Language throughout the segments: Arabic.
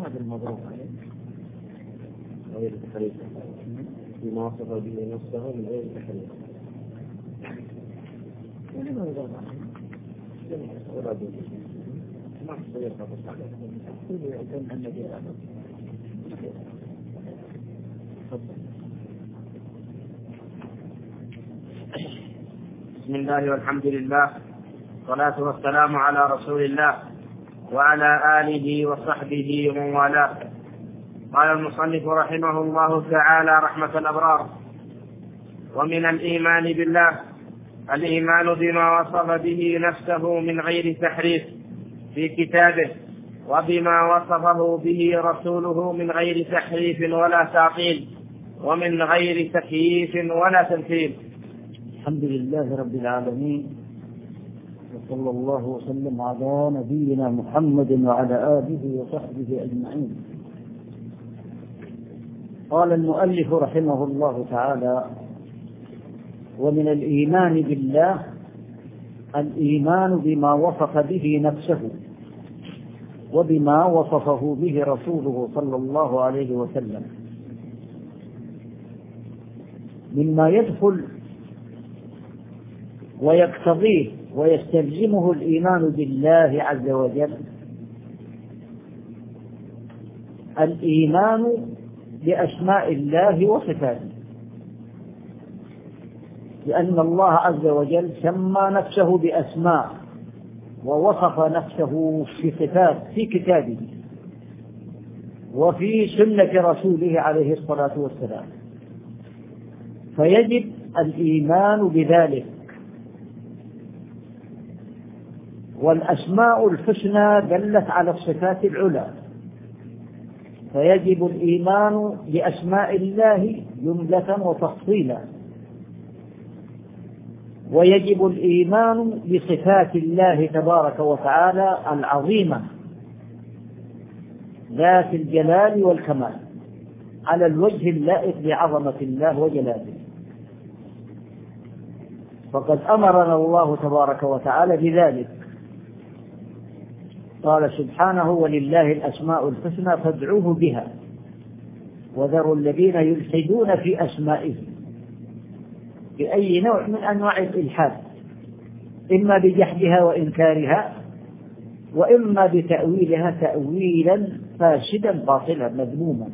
هذا المضروب عليه غير التحريف بما وصف به نفسه من غير التحريف ولما يضاف عليه ولا بد ما تصير خطأ عليه يعتمد أن النبي بسم الله والحمد لله والصلاة والسلام على رسول الله وعلى آله وصحبه ومن والاه. قال المصنف رحمه الله تعالى رحمة الأبرار: ومن الإيمان بالله الإيمان بما وصف به نفسه من غير تحريف في كتابه، وبما وصفه به رسوله من غير تحريف ولا تعطيل، ومن غير تكييف ولا تمثيل. الحمد لله رب العالمين، وصلى الله وسلم على نبينا محمد وعلى آله وصحبه أجمعين. قال المؤلف رحمه الله تعالى: ومن الإيمان بالله الإيمان بما وصف به نفسه وبما وصفه به رسوله صلى الله عليه وسلم، مما يدخل ويقتضيه ويستلزمه الإيمان بالله عز وجل الإيمان بأسماء الله وصفاته، لأن الله عز وجل سمى نفسه بأسماء ووصف نفسه بصفات في كتابه وفي سنة رسوله عليه الصلاة والسلام، فيجب الإيمان بذلك. والأسماء الحسنى دلت على الصفات العلى، فيجب الإيمان بأسماء الله جملة وتفصيلا، ويجب الإيمان بصفات الله تبارك وتعالى العظيمة ذات الجلال والكمال على الوجه اللائق بعظمة الله وجلاله. فقد أمرنا الله تبارك وتعالى بذلك، قال سبحانه: ولله الأسماء الحسنى فادعوه بها وذروا الذين يلحدون في أسمائه، بأي نوع من أنواع الإلحاد، إما بجحدها وإنكارها، وإما بتأويلها تأويلا فاسدا باطلا مذموما.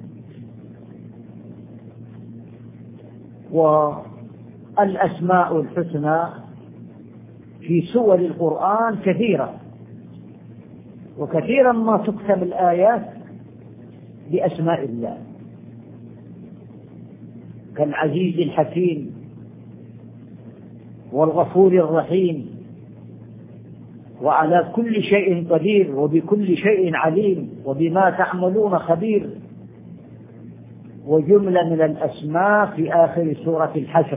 والأسماء الحسنى في سور القرآن كثيرة، وكثيرا ما تختم الآيات بأسماء الله، كالعزيز الحكيم والغفور الرحيم وعلى كل شيء قدير وبكل شيء عليم وبما تعملون خبير، وجملة من الأسماء في آخر سورة الحشر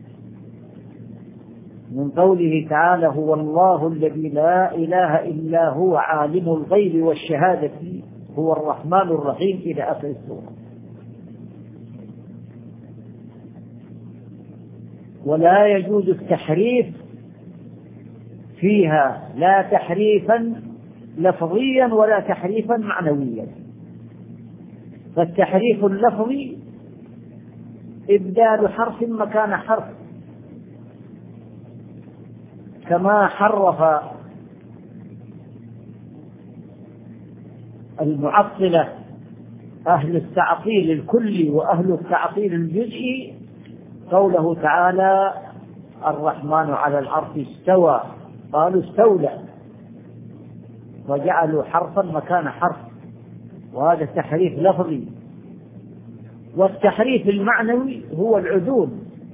من قوله تعالى: هو الله الذي لا إله إلا هو عالم الغيب والشهادة هو الرحمن الرحيم إلى آخر السورة. ولا يجوز التحريف فيها، لا تحريفا لفظيا ولا تحريفا معنويا. فالتحريف اللفظي إبدال حرف مكان حرف، كما حرف المعطلة أهل التعطيل الكلي وأهل التعطيل الجزئي قوله تعالى: الرحمن على العرش استوى، قالوا استولى، وجعلوا حرفا مكان حرف، وهذا تحريف لفظي. والتحريف المعنوي هو العدول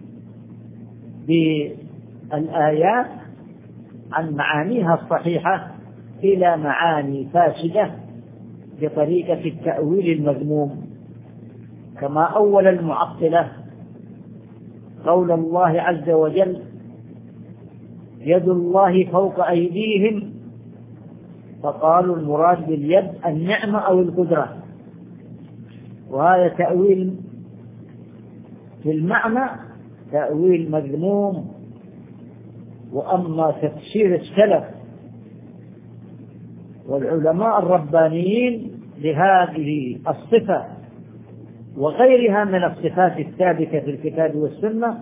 بالآيات عن معانيها الصحيحة إلى معاني فاسدة بطريقة التأويل المذموم، كما أول المعطلة قول الله عز وجل: يد الله فوق أيديهم، فقالوا المراد باليد النعمة أو القدرة، وهذا تأويل في المعنى تأويل مذموم. وأما تفسير السلف والعلماء الربانيين لهذه الصفة وغيرها من الصفات الثابتة في الكتاب والسنة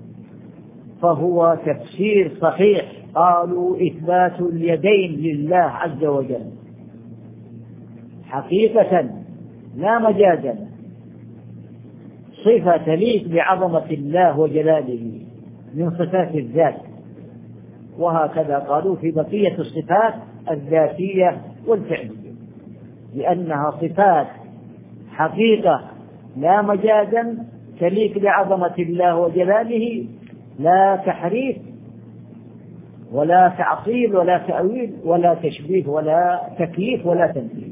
فهو تفسير صحيح. قالوا إثبات اليدين لله عز وجل حقيقة لا مجازا، صفة تليق بعظمة الله وجلاله من صفات الذات، وهكذا قالوا في بقية الصفات الذاتية والفعلية، لأنها صفات حقيقة لا مجازا تليق بعظمة الله وجلاله، لا تحريف ولا تعطيل ولا تأويل ولا تشبيه ولا تكييف ولا تمثيل.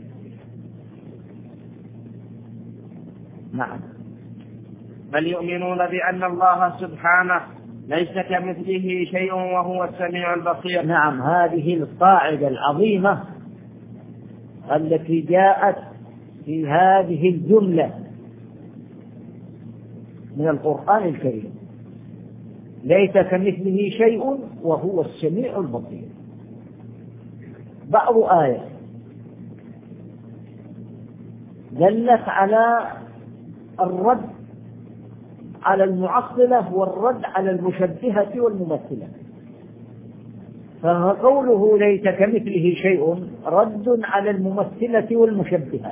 نعم. بل يؤمنون بأن الله سبحانه ليس كمثله شيء وهو السميع البصير. نعم، هذه القاعدة العظيمة التي جاءت في هذه الجملة من القرآن الكريم، ليس كمثله شيء وهو السميع البصير. بعض آية دلت على الرد على المعطلة والرد على المشبهة والممثلة، فقوله ليس كمثله شيء رد على الممثلة والمشبهة،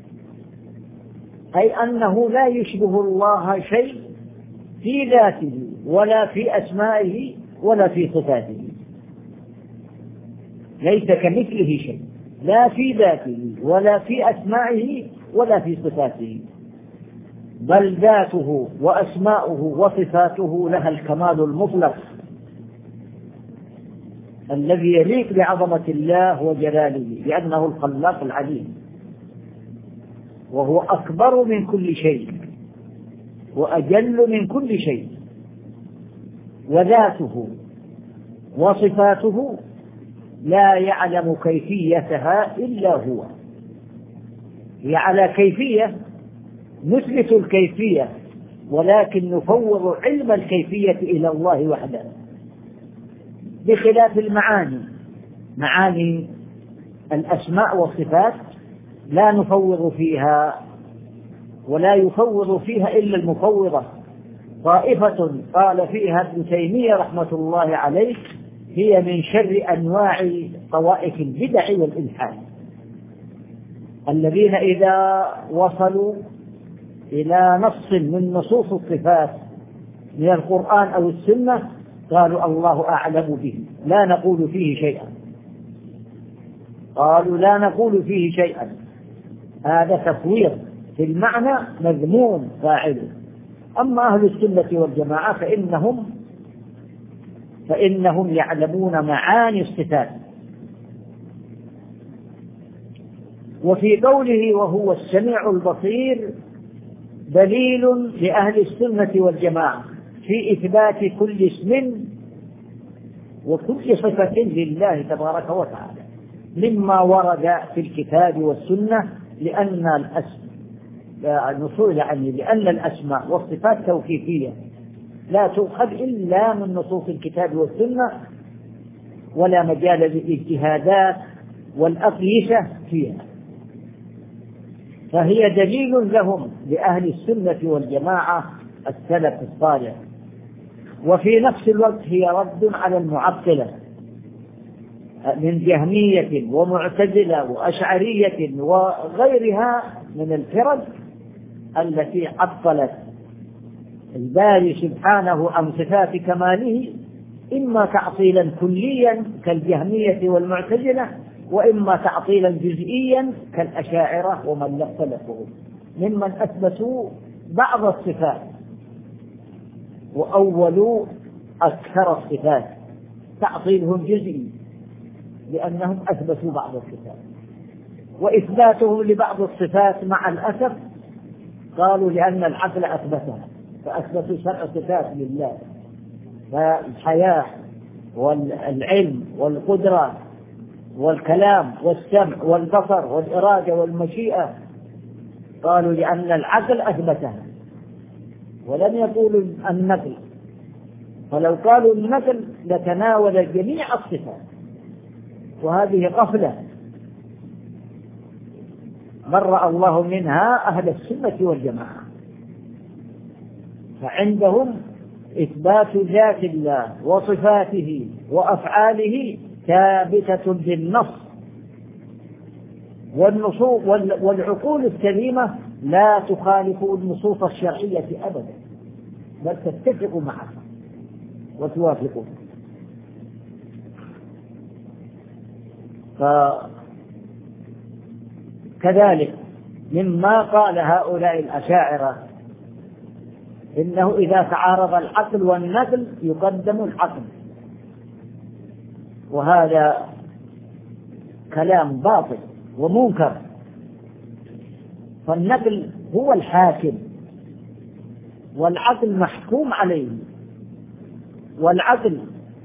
أي أنه لا يشبه الله شيء في ذاته ولا في أسمائه ولا في صفاته. ليس كمثله شيء لا في ذاته ولا في أسمائه ولا في صفاته، بل ذاته وأسماؤه وصفاته لها الكمال المطلق الذي يليق بعظمة الله وجلاله، لأنه الخلاق العليم، وهو أكبر من كل شيء وأجل من كل شيء، وذاته وصفاته لا يعلم كيفيتها إلا هو. هي على كيفية نثبت الكيفية، ولكن نفوض علم الكيفية إلى الله وحده، بخلاف المعاني. معاني الأسماء والصفات لا نفوض فيها ولا يفوض فيها إلا المفوضة. طائفة قال فيها ابن تيمية رحمة الله عليه هي من شر أنواع طوائف البدع والإلحاد، الذين إذا وصلوا إلى نص من نصوص الصفات من القرآن أو السنة قالوا الله أعلم به، لا نقول فيه شيئا. قالوا لا نقول فيه شيئا، هذا تفويض في المعنى مذموم فاعله. أما أهل السنة والجماعة فإنهم يعلمون معاني الصفات. وفي قوله وهو السميع البصير دليل لأهل السنة والجماعة في إثبات كل اسم وكل صفة لله تبارك وتعالى مما ورد في الكتاب والسنة، لأن الأسماء والصفات توقيفية لا تؤخذ إلا من نصوص الكتاب والسنة، ولا مجال للاجتهادات والأقيسة فيها، فهي دليل لهم لأهل السنة والجماعة السلف الصالح. وفي نفس الوقت هي رد على المعطلة من جهمية ومعتزلة وأشعرية وغيرها من الفرق التي عطلت الباري سبحانه عن صفات كماله، إما تعطيلا كليا كالجهمية والمعتزلة، وإما تعطيلا جزئيا كالأشاعرة ومن اختلفوا ممن أثبتوا بعض الصفات وأولوا أكثر الصفات. تعطيلهم جزئي لأنهم أثبتوا بعض الصفات، وإثباتهم لبعض الصفات مع الأسف قالوا لأن العقل أثبتها، فأثبتوا 7 صفات لله، فالحياة والعلم والقدرة والكلام والسمع والبصر والإرادة والمشيئة، قالوا لأن العقل أثبتها ولم يقولوا النقل، فلو قالوا النقل لتناول جميع الصفات، وهذه غفلة. برأ الله منها أهل السنة والجماعة. فعندهم إثبات ذات الله وصفاته وأفعاله ثابتة بالنص، والنصوص والعقول السليمة لا تخالف النصوص الشرعية أبدا، بل تتفق معها وتوافقها. فكذلك مما قال هؤلاء الأشاعرة إنه إذا تعارض العقل والنقل يقدم العقل، وهذا كلام باطل ومنكر. فالنقل هو الحاكم والعقل محكوم عليه، والعقل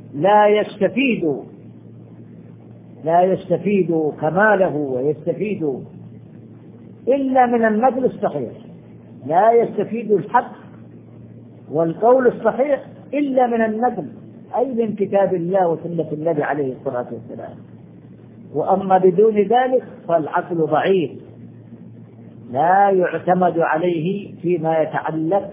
لا يستفيد كماله ويستفيد إلا من النقل الصحيح، لا يستفيد الحق والقول الصحيح إلا من النقل، أي من كتاب الله وسنة النبي عليه الصلاة والسلام. وأما بدون ذلك فالعقل ضعيف لا يعتمد عليه فيما يتعلق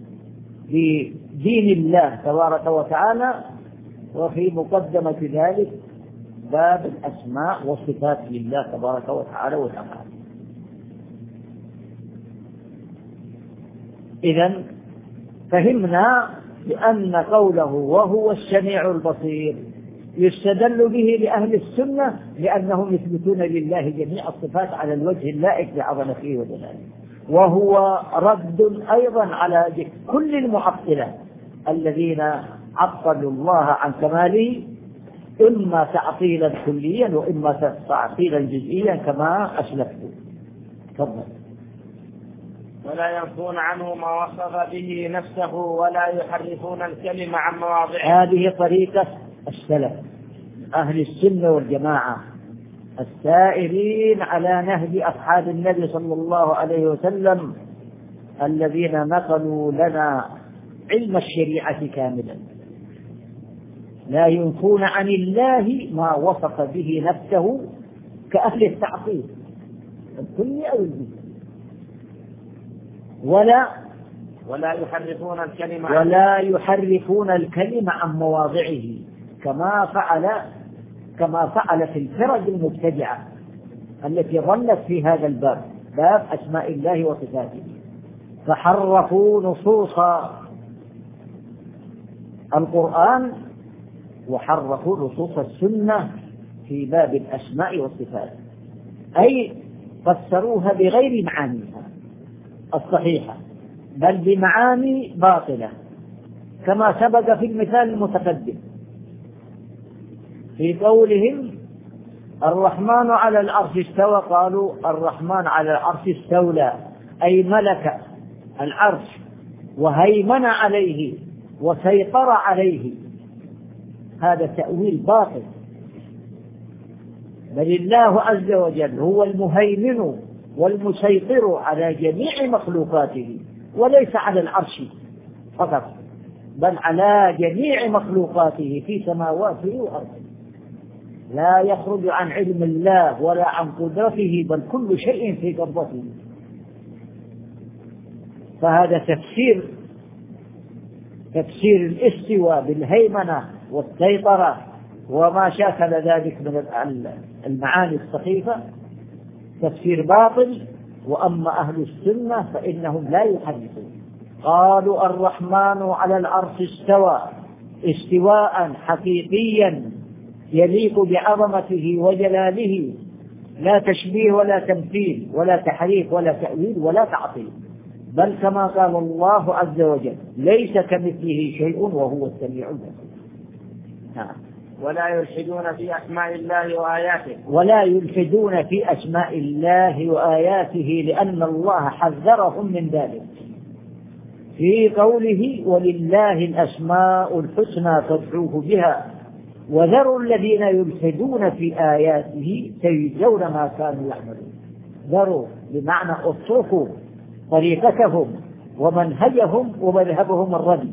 بدين الله تبارك وتعالى. وفي مقدمة ذلك باب الأسماء والصفات لله تبارك وتعالى وتعالى. إذن فهمنا بأن قوله وهو السميع البصير يستدل به لأهل السنة لأنهم يثبتون لله جميع الصفات على الوجه اللائق بعظمته وجلاله، وهو رد أيضا على كل المعطلة الذين عطلوا الله عن كماله، إما تعطيلا كليا وإما تعطيلا جزئيا كما أسلفت. تفضل. ولا ينفون عنه ما وصف به نفسه ولا يحرفون الكلمة عن مواضعه. هذه طريقة السلف أهل السنة والجماعة السائرين على نهج أصحاب النبي صلى الله عليه وسلم الذين نقلوا لنا علم الشريعة كاملا. لا ينفون عن الله ما وصف به نفسه كأهل التعطيل الكلي أو الجزئي، ولا يحرفون الكلمة عن مواضعه كما فعل في الفرق المبتدعة التي ظلت في هذا الباب، باب أسماء الله وصفاته، فحرفوا نصوص القرآن وحرفوا نصوص السنة في باب الأسماء والصفات، أي فسروها بغير معانيها الصحيحة بل بمعاني باطلة، كما سبق في المثال المتقدم في قولهم الرحمن على العرش استوى، قالوا الرحمن على العرش استولى، أي ملك العرش وهيمن عليه وسيطر عليه. هذا تأويل باطل، بل الله عز وجل هو المهيمن والمسيطر على جميع مخلوقاته، وليس على العرش فقط بل على جميع مخلوقاته في سماواته وأرضه، لا يخرج عن علم الله ولا عن قدرته، بل كل شيء في قبضته. فهذا تفسير الاستواء بالهيمنة والسيطرة وما شاكل ذلك من المعاني السخيفة تفسير باطل. وأما أهل السنة فإنهم لا يحدثون، قالوا الرحمن على العرش استوى استواء حقيقيا يليق بعظمته وجلاله، لا تشبيه ولا تمثيل ولا تحريف ولا تأويل ولا تعطيل، بل كما قال الله عز وجل ليس كمثله شيء وهو السميع البصير. ولا يلحدون في أسماء الله وآياته. ولا يلحدون في أسماء الله وآياته لأن الله حذرهم من ذلك في قوله ولله الأسماء الحسنى فادعوه بها وذروا الذين يلحدون في آياته سيجزون ما كانوا يعملون. ذروا بمعنى اتركوا طريقتهم ومنهجهم ومذهبهم الردي،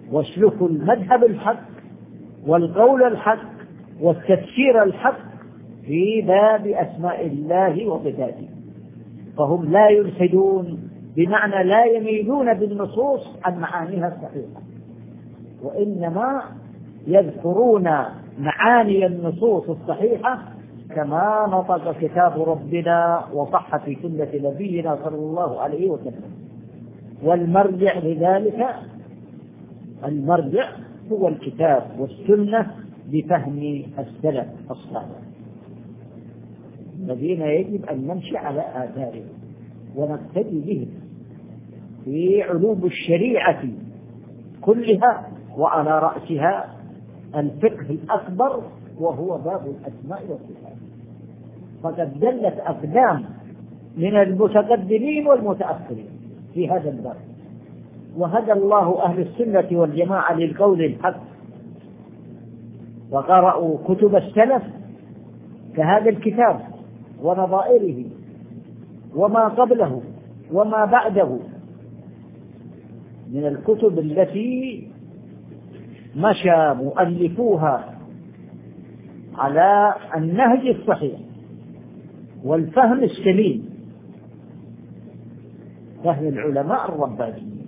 واسلكوا المذهب الحق والقول الحق والتفسير الحق في باب أسماء الله وصفاته، فهم لا يلحدون، بمعنى لا يميلون بالنصوص عن معانيها الصحيحة، وإنما يذكرون معاني النصوص الصحيحة كما نطق كتاب ربنا وصح في سنة نبينا صلى الله عليه وسلم. والمرجع لذلك، المرجع هو الكتاب والسنة بفهم السلف الصالح الذين يجب أن نمشي على آثارهم ونقتدي بهم في علوم الشريعة كلها، وعلى رأسها الفقه الأكبر وهو باب الأسماء والصفات. فقد دلت أقدام من المتقدمين والمتأخرين في هذا الباب، وهدى الله أهل السنة والجماعة للقول الحق، وقرأوا كتب السلف كهذا الكتاب ونظائره وما قبله وما بعده من الكتب التي مشى مؤلفوها على النهج الصحيح والفهم السليم، فهم العلماء الربانيين.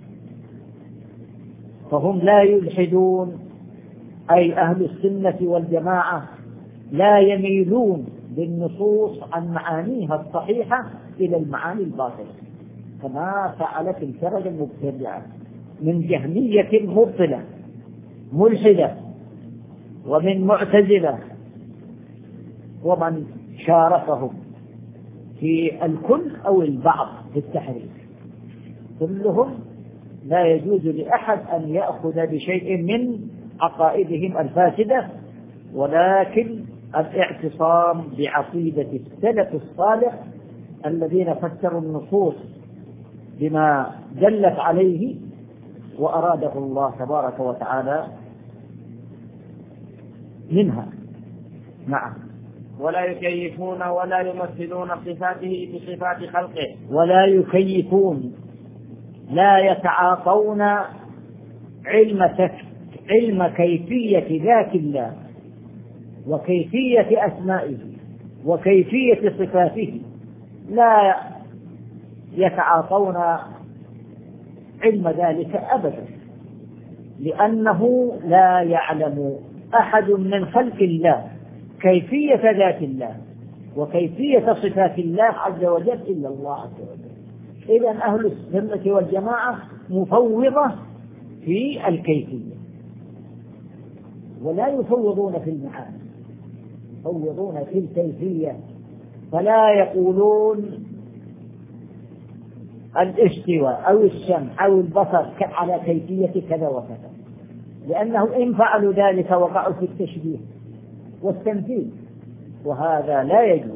فهم لا يلحدون، أي أهل السنة والجماعة لا يميلون بالنصوص عن معانيها الصحيحة إلى المعاني الباطلة كما فعلت الفرق المبتدعة من جهمية مبطلة ملحدة ومن معتزلة ومن شاركهم في الكل أو البعض في التحريف. كلهم لا يجوز لأحد أن يأخذ بشيء من عقائدهم الفاسدة، ولكن الاعتصام بعقيدة السلف الصالح الذين فسروا النصوص بما دلت عليه وأراده الله تبارك وتعالى منها. نعم. ولا يكيفون ولا يمثلون صفاته بصفات خلقه. ولا يكيفون، لا يتعاطون علم كيفية ذات الله وكيفية أسمائه وكيفية صفاته، لا يتعاطون علم ذلك أبدا، لأنه لا يعلم أحد من خلق الله كيفية ذات الله وكيفية صفات الله عز وجل إلا الله عز وجل. إذن أهل السنة والجماعة مفوضة في الكيفية ولا يفوضون في المعاني، يفوضون في الكيفية، فلا يقولون الاستواء أو السمع أو البصر على كيفية كذا وكذا، لأنه إن فعلوا ذلك وقعوا في التشبيه والتمثيل، وهذا لا يجوز.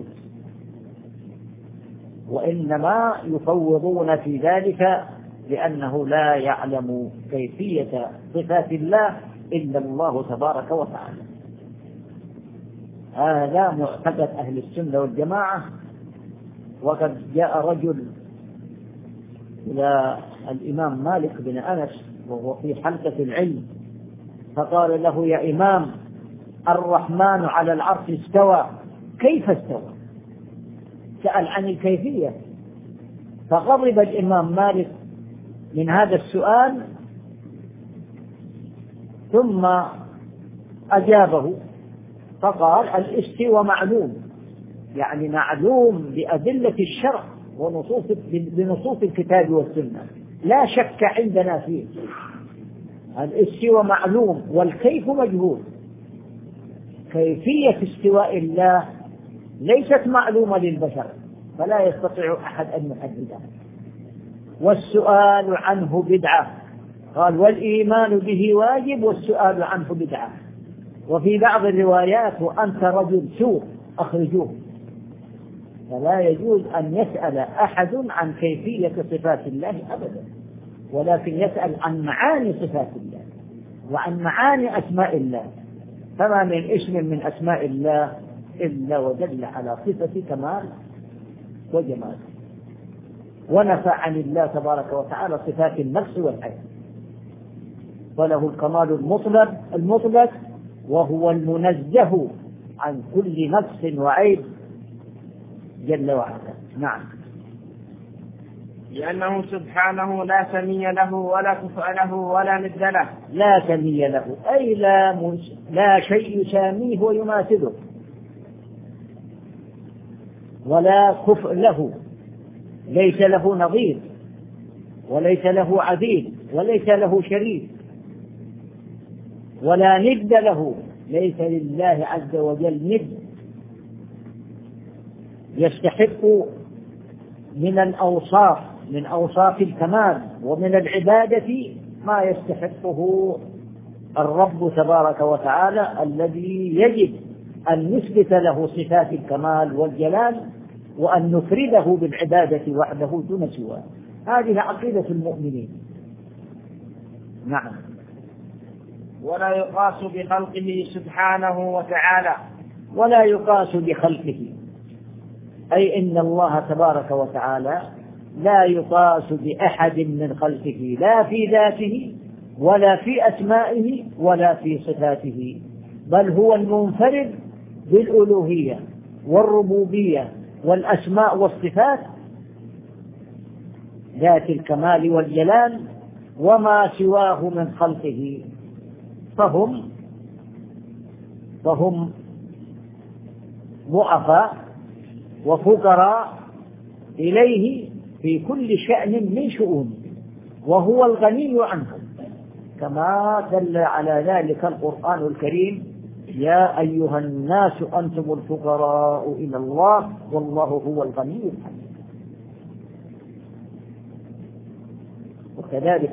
وإنما يفوضون في ذلك لأنه لا يعلم كيفية صفات الله إلا الله تبارك وتعالى. هذا معتقد أهل السنة والجماعة. وقد جاء رجل إلى الإمام مالك بن أنس وهو في حلقة العلم فقال له: يا إمام، الرحمن على العرش استوى، كيف استوى؟ سأل عن الكيفية، فغضب الإمام مالك من هذا السؤال، ثم أجابه فقال: الاستواء معلوم، يعني معلوم بأدلة الشرع بنصوص الكتاب والسنة، لا شك عندنا فيه. الاستواء معلوم والكيف مجهول. كيفية استواء الله ليست معلومة للبشر، فلا يستطيع أحد أن يحددها. والسؤال عنه بدعة، قال: والإيمان به واجب والسؤال عنه بدعة. وفي بعض الروايات: وأنت رجل سوء أخرجوه. فلا يجوز أن يسأل أحد عن كيفية صفات الله أبدا، ولكن يسأل عن معاني صفات الله وعن معاني أسماء الله. فما من اسم من أسماء الله إلا ودل على صفة كمال وجمال، ونفى عن الله تبارك وتعالى صفات النقص والعيب، فله الكمال المطلق وهو المنزه عن كل نقص وعيب جل وعلا. نعم. لأنه سبحانه لا سمي له ولا كفء له ولا ند له. لا سمي له أي لا شيء يساميه ويماثله، ولا كفء له، ليس له نظير وليس له عديل وليس له شريك، ولا ند له، ليس لله عز وجل ند يستحق من الأوصاف، من أوصاف الكمال ومن العبادة ما يستحقه الرب تبارك وتعالى الذي يجب أن نثبت له صفات الكمال والجلال وأن نفرده بالعبادة وحده دون سواه. هذه عقيدة المؤمنين. نعم. ولا يقاس بخلقه سبحانه وتعالى. ولا يقاس بخلقه أي إن الله تبارك وتعالى لا يقاس بأحد من خلقه، لا في ذاته ولا في أسمائه ولا في صفاته، بل هو المنفرد بالألوهية والربوبية والأسماء والصفات ذات الكمال والجلال، وما سواه من خلقه فهم ضعفاء وفقراء إليه في كل شأن من شؤونه، وهو الغني عنهم، كما دل على ذلك القرآن الكريم: يا أيها الناس أنتم الفقراء إلى الله والله هو الغني الحميد. وكذلك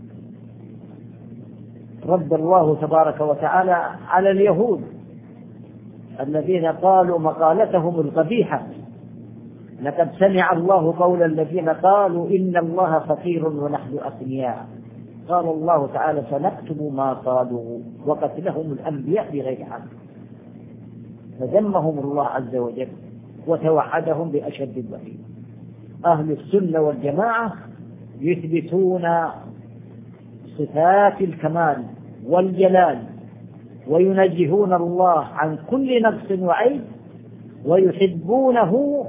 رد الله تبارك وتعالى على اليهود الذين قالوا مقالتهم القبيحة: لقد سمع الله قول الذين قالوا إن الله فقير ونحن أغنياء. قال الله تعالى: سنكتب ما قالوا وقتلهم الأنبياء بغير حق. فذمهم الله عز وجل وتوعدهم بأشد الوعيد. أهل السنة والجماعة يثبتون صفات الكمال والجلال وينزهون الله عن كل نقص وعيب ويحبونه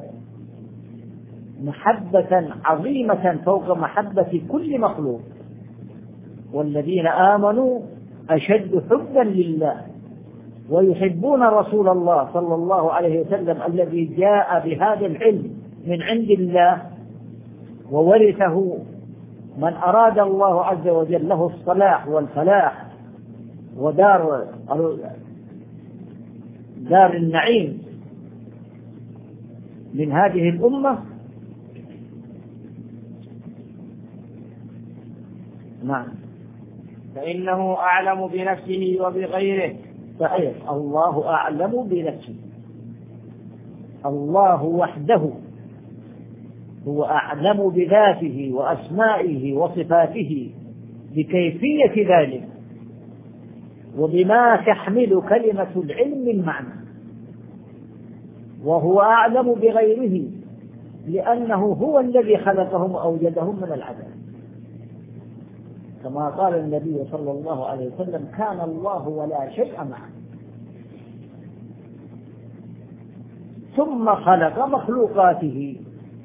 محبة عظيمة فوق محبة كل مخلوق. والذين آمنوا أشد حبا لله ويحبون رسول الله صلى الله عليه وسلم الذي جاء بهذا العلم من عند الله وورثه من أراد الله عز وجل له الصلاح والفلاح ودار النعيم من هذه الأمة. نعم. فإنه أعلم بنفسه وبغيره. صحيح، الله أعلم بنفسه. الله وحده هو أعلم بذاته وأسمائه وصفاته بكيفية ذلك وبما تحمل كلمة العلم من معنى، وهو أعلم بغيره لأنه هو الذي خلقهم وأوجدهم من العدم، كما قال النبي صلى الله عليه وسلم: كان الله ولا شيء معه. ثم خلق مخلوقاته،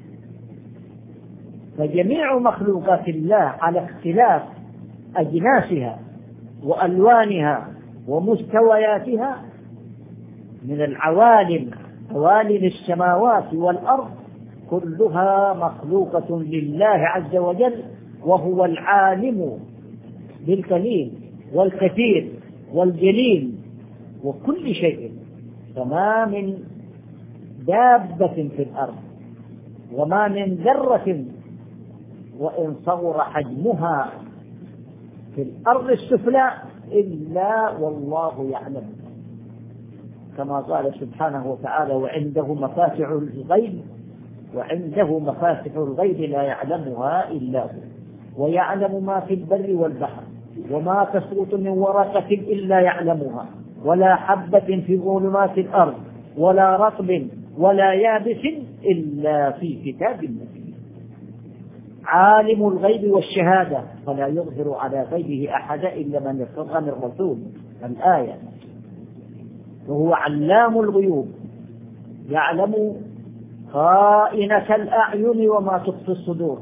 فجميع مخلوقات الله على اختلاف أجناسها وألوانها ومستوياتها من العوالم، عوالم السماوات والأرض، كلها مخلوقة لله عز وجل، وهو العالم بالقليل والكثير والجليل وكل شيء. فما من دابة في الأرض وما من ذرة وإن صغر حجمها في الأرض السفلى إلا والله يعلم، كما قال سبحانه وتعالى: وعنده مفاتح الغيب، وعنده مفاتح الغيب لا يعلمها إلا هو، ويعلم ما في البر والبحر، وما تسقط من ورقة إلا يعلمها، ولا حبة في ظلمات الأرض ولا رطب ولا يابس إلا في كتاب مبين. عالم الغيب والشهادة فلا يظهر على غيبه أحد إلا من ارتضى من رسول. الآية. وهو علام الغيوب، يعلم خائنة الأعين وما تخفي الصدور.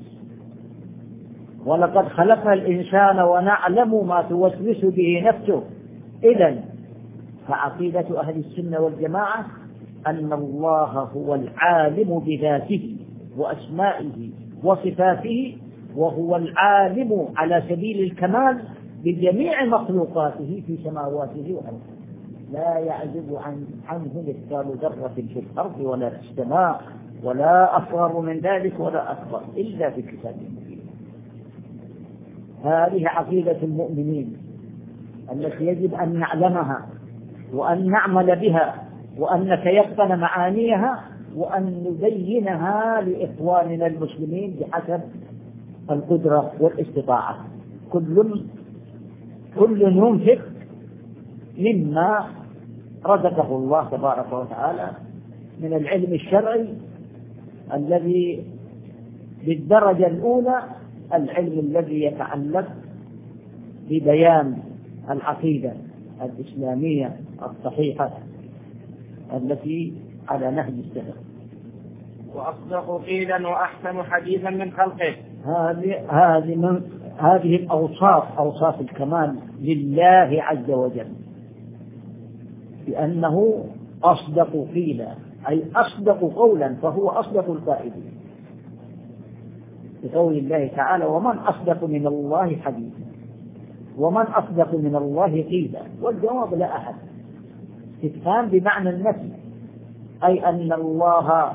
ولقد خلقنا الإنسان ونعلم ما توسوس به نفسه. إذن فعقيدة أهل السنة والجماعة أن الله هو العالم بذاته وأسمائه وصفاته، وهو العالم على سبيل الكمال بجميع مخلوقاته في سماواته وأرضه، لا يعزب عنه مثقال ذرة في الأرض ولا في السماء، ولا أصغر من ذلك ولا أكبر إلا في كتاب مبين. هذه عقيدة المؤمنين التي يجب أن نعلمها وأن نعمل بها وأن نتيقن معانيها وأن نبينها لإخواننا المسلمين بحسب القدرة والاستطاعة. كل ينفق مما رزقه الله تبارك وتعالى من العلم الشرعي الذي بالدرجة الأولى العلم الذي يتعلق ببيان العقيدة الإسلامية الصحيحة التي على نهج السلف. وأصدق قيلا وأحسن حديثا من خلقه. هذه الأوصاف أوصاف الكمال لله عز وجل، لأنه أصدق قيلا أي أصدق قولا، فهو أصدق القائلين، بقول الله تعالى: ومن أصدق من الله حديثا، ومن أصدق من الله قيلا. والجواب لا أحد، استفهام بمعنى النفي، أي أن الله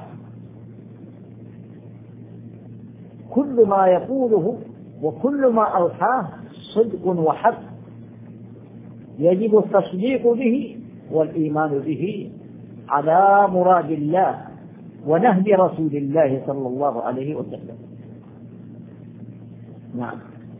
كل ما يقوله وكل ما أوحاه صدق وحق، يجب التصديق به والإيمان به على مراد الله ونهج رسول الله صلى الله عليه وسلم. نعم.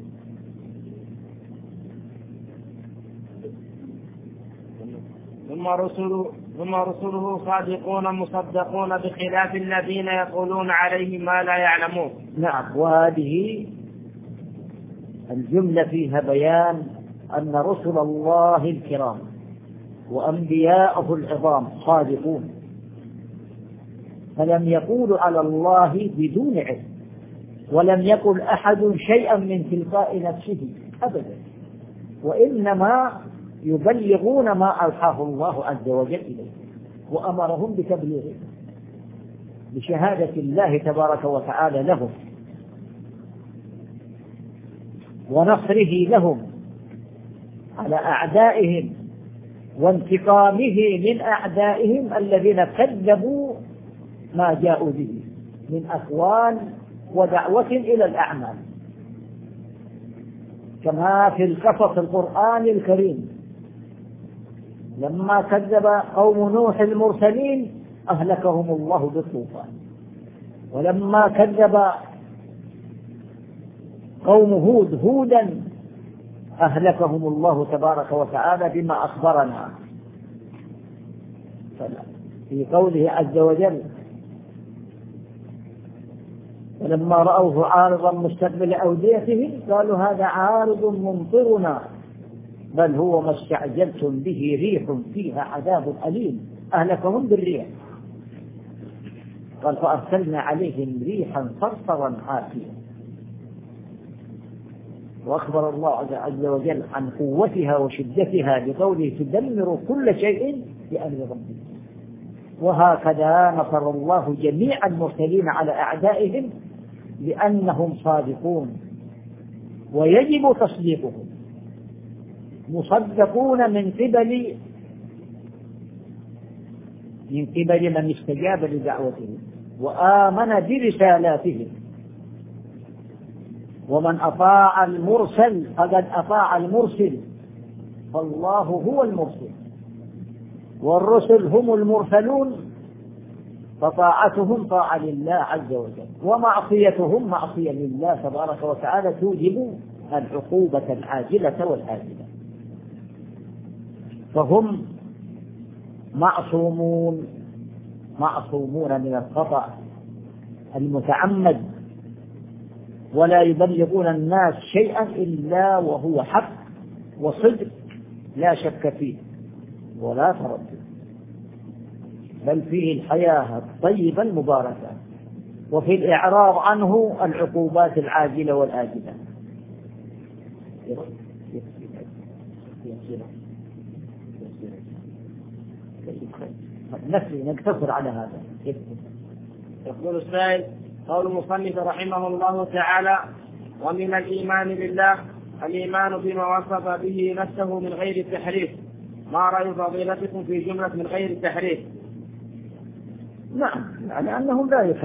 ثم رسله صادقون مصدقون بخلاف الذين يقولون عليه ما لا يعلمون. نعم. وهذه الجملة فيها بيان أن رسل الله الكرام وأنبياءه العظام صادقون، فلم يقولوا على الله بدون علم، ولم يقل أحد شيئا من تلقاء نفسه أبدا، وإنما يبلغون ما أوحاه الله عز وجل إليه وأمرهم بتبليغه بشهادة الله تبارك وتعالى لهم ونصره لهم على أعدائهم وانتقامه من أعدائهم الذين كذبوا ما جاءوا به من أقوال ودعوة إلى الأعمال، كما في القصص القرآن الكريم لما كذب قوم نوح المرسلين أهلكهم الله بالطوفان، ولما كذب قوم هودا أهلكهم الله تبارك وتعالى بما أخبرنا في قوله عز وجل: ولما رأوه عارضا مستقبل أوديتهم قالوا هذا عارض ممطرنا بل هو ما استعجلتم به ريح فيها عذاب أليم أهلكهم بالريح. قال: فأرسلنا عليهم ريحا صرصرا عاتيا. وأخبر الله عز وجل عن قوتها وشدتها بقوله: تدمر كل شيء بأمر ربك. وهكذا نصر الله جميع المرسلين على أعدائهم لأنهم صادقون ويجب تصديقهم، مصدقون من قبل من استجاب لدعوتهم وآمن برسالاتهم. ومن أطاع المرسل فقد أطاع المرسل، فالله هو المرسل والرسل هم المرسلون، فطاعتهم طاعة لله عز وجل ومعصيتهم معصية لله تبارك وتعالى توجب العقوبة العاجلة والآجلة. فهم معصومون من الخطأ المتعمد، ولا يبلغون الناس شيئا إلا وهو حق وصدق لا شك فيه، ولا تردد، بل فيه الحياة الطيبة المباركة، وفي الإعراض عنه العقوبات العاجلة والآجلة. نقتصر على هذا. يقول السائل: قول المصنف رحمه الله تعالى: ومن الإيمان بالله الإيمان بما وصف به نفسه من غير تحريف. ما رأي فضيلتكم في جملة من غير تحريف؟ نعم، يعني أنهم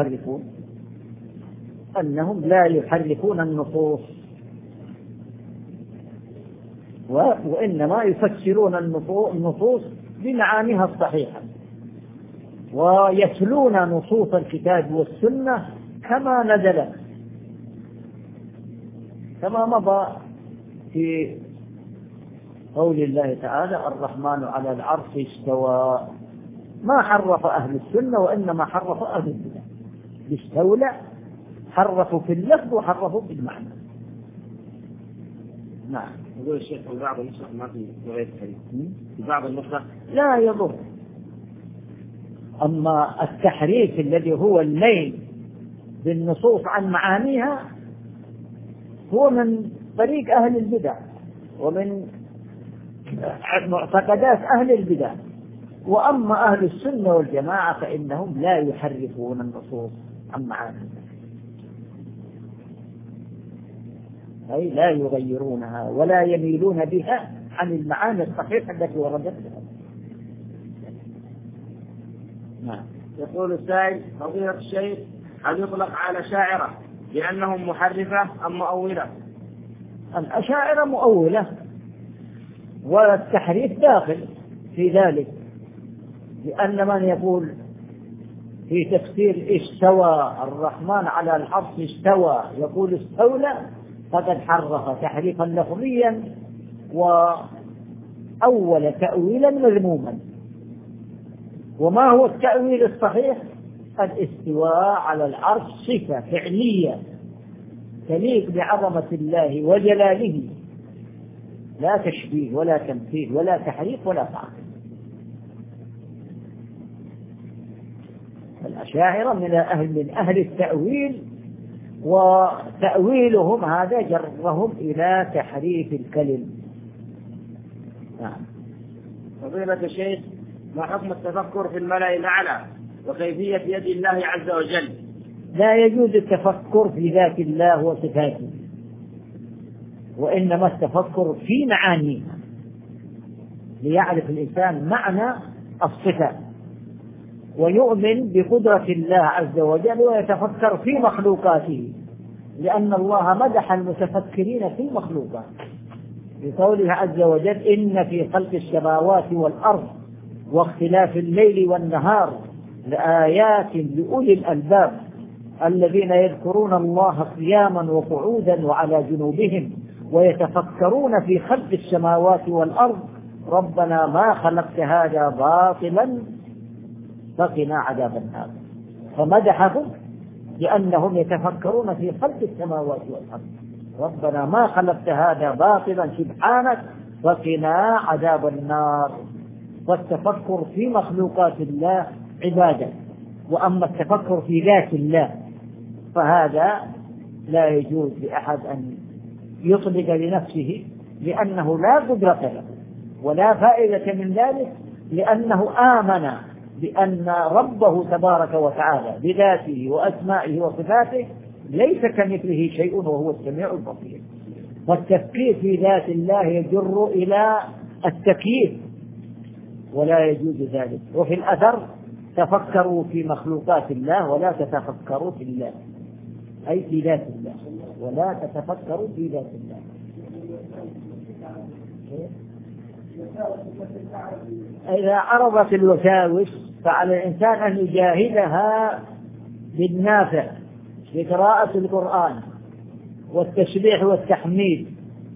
لا يحرفون النصوص، وإنما يفسرون النصوص بمعانيها الصحيحة، ويتلون نصوص الكتاب والسنة كما نزلت، كما مضى في قول الله تعالى: الرحمن على العرش استوى. ما حرف أهل السنة، وإنما حرف أهل البدع. استولى حرفوا في اللفظ وحرفوا في المعنى. نعم. يقول الشيخ: في بعض النسخ ما في غير تحريف، في بعض النسخ لا يضر. أما التحريف الذي هو الميل بالنصوص عن معانيها هو من طريق أهل البدع ومن معتقدات أهل البدع. وأما أهل السنة والجماعة فإنهم لا يحرفون النصوص عن معانيها، أي لا يغيرونها ولا يميلون بها عن المعاني الصحيحة التي وردت بها. نعم. يقول السائل: فضيلة الشيخ، هل يطلق على شاعرة لأنهم محرفة أم مؤولة؟ الأشاعرة مؤولة، والتحريف داخل في ذلك، لأن من يقول في تفسير استوى الرحمن على العرش استوى يقول استولى فقد حرف تحريفا لفظيا وأول تأويلا مذموما. وما هو التأويل الصحيح؟ الاستواء على العرش صفة فعلية تليق بعظمة الله وجلاله، لا تشبيه ولا تمثيل ولا تحريف ولا تعطيل. الأشاعرة من أهل التأويل، وتأويلهم هذا جرهم إلى تحريف الكلم. نعم. فضيلة الشيخ، ما حكم التفكر في الملأ الأعلى وكيفية يد الله عز وجل؟ لا يجوز التفكر في ذات الله وصفاته، وإنما التفكر في معانيها ليعرف الإنسان معنى الصفات ويؤمن بقدرة الله عز وجل ويتفكر في مخلوقاته، لأن الله مدح المتفكرين في المخلوقات بقوله عز وجل: إن في خلق السماوات والأرض واختلاف الليل والنهار لآيات لأولي الألباب الذين يذكرون الله قياما وقعودا وعلى جنوبهم ويتفكرون في خلق السماوات والأرض ربنا ما خلقت هذا باطلا فقنا عذاب النار. فمدحهم لأنهم يتفكرون في خلق السماوات والأرض، ربنا ما خلقت هذا باطلا سبحانك فقنا عذاب النار. والتفكر في مخلوقات الله عبادة، وأما التفكر في ذات الله فهذا لا يجوز لأحد أن يطلق لنفسه، لأنه لا قدرة له ولا فائدة من ذلك، لأنه آمن بأن ربه تبارك وتعالى بذاته وأسمائه وصفاته ليس كمثله شيء وهو السميع البصير. والتفكير في ذات الله يجر إلى التكييف ولا يجوز ذلك. وفي الأثر: تفكروا في مخلوقات الله ولا تتفكروا في الله، أي في ذات الله، ولا تتفكروا في ذات الله. إذا عرضت الوساوس فعلى الإنسان أن يجاهدها بالنافع بقراءة القرآن والتسبيح والتحميد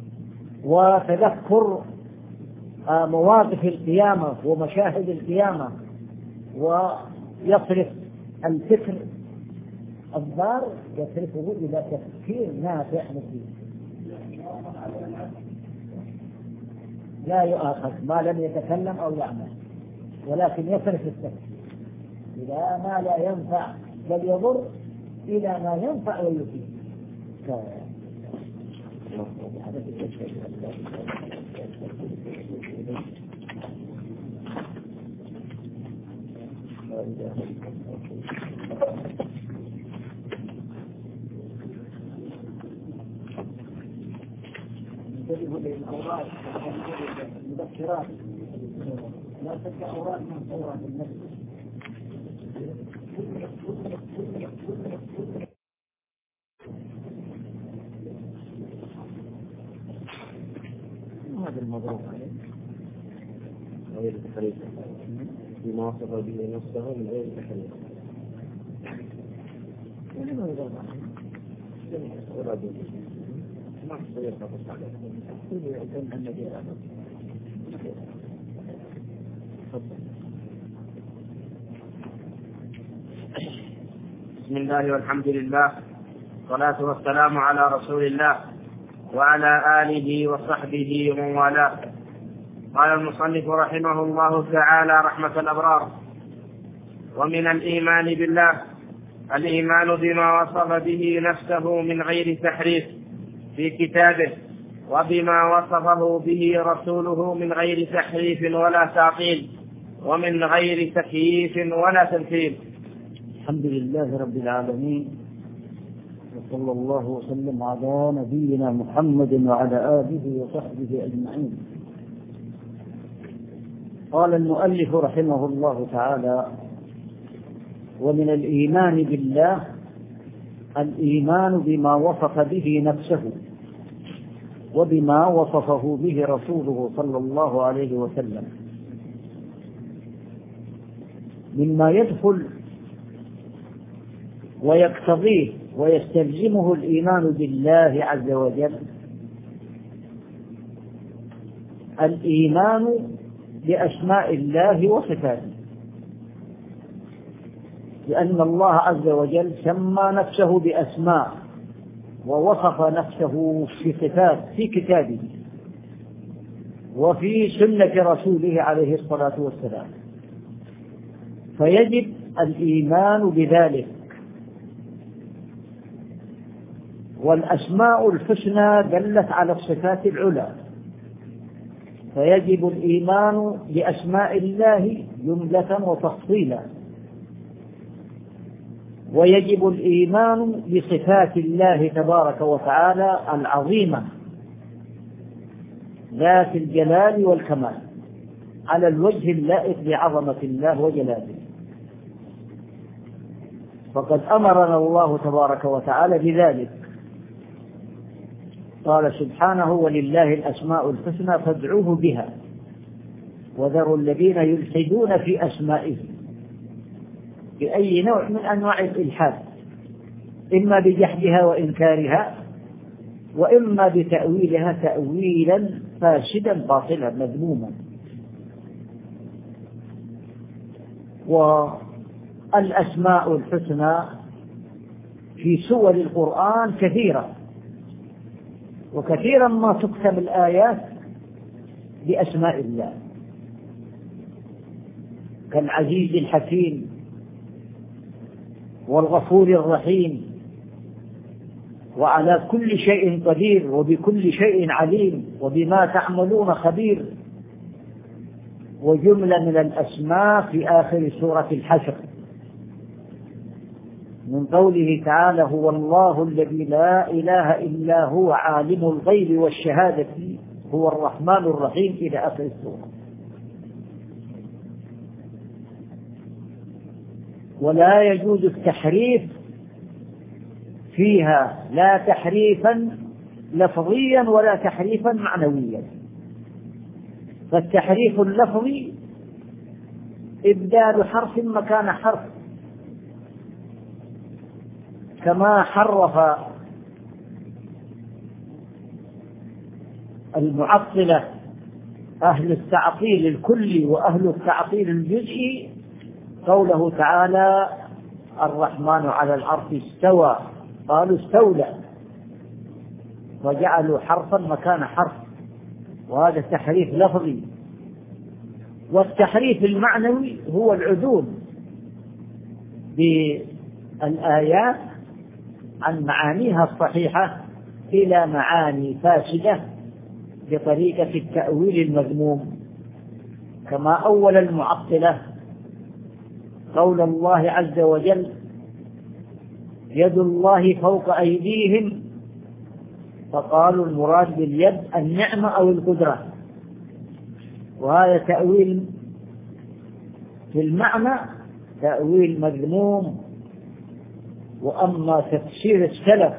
وتذكر مواقف القيامة ومشاهد القيامة، ويصرف الفكر الضار يصرفه إلى تفكير نافع مفيد. لا يؤاخذ ما لم يتكلم أو يعمل، ولكن يصرف السكت إلى ما لا ينفع بل يضر إلى ما ينفع ويفيد. الأوراق المذكرات لا تبقى أوراق منصورة في النفس. هذا المضروب عليه غير تحريف بما وصف به نفسه من غير تحريف ولما يضرب عليه ما تصير تفصل بسم الله والحمد لله والصلاة والسلام على رسول الله وعلى آله وصحبه ومن والاه. قال المصنف رحمه الله تعالى رحمة الأبرار: ومن الإيمان بالله الإيمان بما وصف به نفسه من غير تحريف في كتابه، وبما وصفه به رسوله من غير تحريف ولا تعطيل، ومن غير تكييف ولا تمثيل. الحمد لله رب العالمين، وصلى الله وسلم على نبينا محمد وعلى آله وصحبه أجمعين. قال المؤلف رحمه الله تعالى: ومن الإيمان بالله الإيمان بما وصف به نفسه وبما وصفه به رسوله صلى الله عليه وسلم، مما يدخل ويقتضيه ويستلزمه الإيمان بالله عز وجل الإيمان بأسماء الله وصفاته، لأن الله عز وجل سمى نفسه بأسماء ووصف نفسه بصفات في كتابه وفي سنة رسوله عليه الصلاة والسلام، فيجب الإيمان بذلك. والأسماء الحسنى دلت على الصفات العلى، فيجب الإيمان بأسماء الله جملة وتفصيلا، ويجب الإيمان بصفات الله تبارك وتعالى العظيمة ذات الجلال والكمال على الوجه اللائق بعظمة الله وجلاله. فقد أمرنا الله تبارك وتعالى بذلك، قال سبحانه: ولله الأسماء الحسنى فادعوه بها وذروا الذين يلحدون في أسمائه، بأي نوع من أنواع الإلحاد، إما بجحدها وإنكارها، وإما بتأويلها تأويلا فاسدا باطلا مذموما. والأسماء الحسنى في سور القرآن كثيرة، وكثيرا ما تكتب الآيات بأسماء الله، كالعزيز الحكيم والغفور الرحيم وعلى كل شيء قدير وبكل شيء عليم وبما تعملون خبير، وجملة من الأسماء في آخر سورة الحشر من قوله تعالى: هو الله الذي لا إله إلا هو عالم الغيب والشهادة هو الرحمن الرحيم إلى آخر السورة. ولا يجوز التحريف فيها، لا تحريفا لفظيا ولا تحريفا معنويا. فالتحريف اللفظي إبدال حرف مكان حرف، كما حرف المعطلة أهل التعطيل الكلي وأهل التعطيل الجزئي قوله تعالى: الرحمن على العرش استوى، قالوا استولى، وجعلوا حرفا مكان حرف وهذا تحريف لفظي. والتحريف المعنوي هو العدول بالآيات عن معانيها الصحيحة إلى معاني فاسدة بطريقة التأويل المذموم، كما أول المعطلة قول الله عز وجل يد الله فوق أيديهم، فقالوا المراد باليد النعمة أو القدرة، وهذا تأويل في المعنى تأويل مذموم. وأما تفسير السلف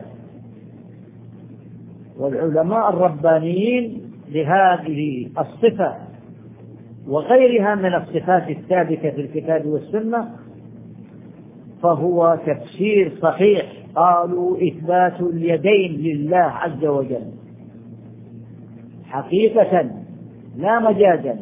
والعلماء الربانيين لهذه الصفة وغيرها من الصفات الثابتة في الكتاب والسنة فهو تفسير صحيح. قالوا إثبات اليدين لله عز وجل حقيقة لا مجازا،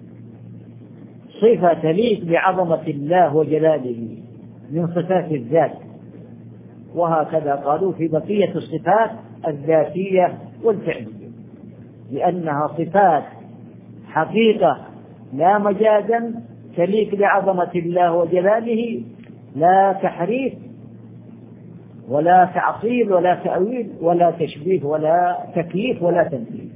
صفة تليق بعظمة الله وجلاله من صفات الذات، وهكذا قالوا في بقية الصفات الذاتية والفعلية، لأنها صفات حقيقة لا مجازا تليق بعظمة الله وجلاله، لا تحريف ولا تعطيل ولا تأويل ولا تشبيه ولا تكييف ولا تمثيل.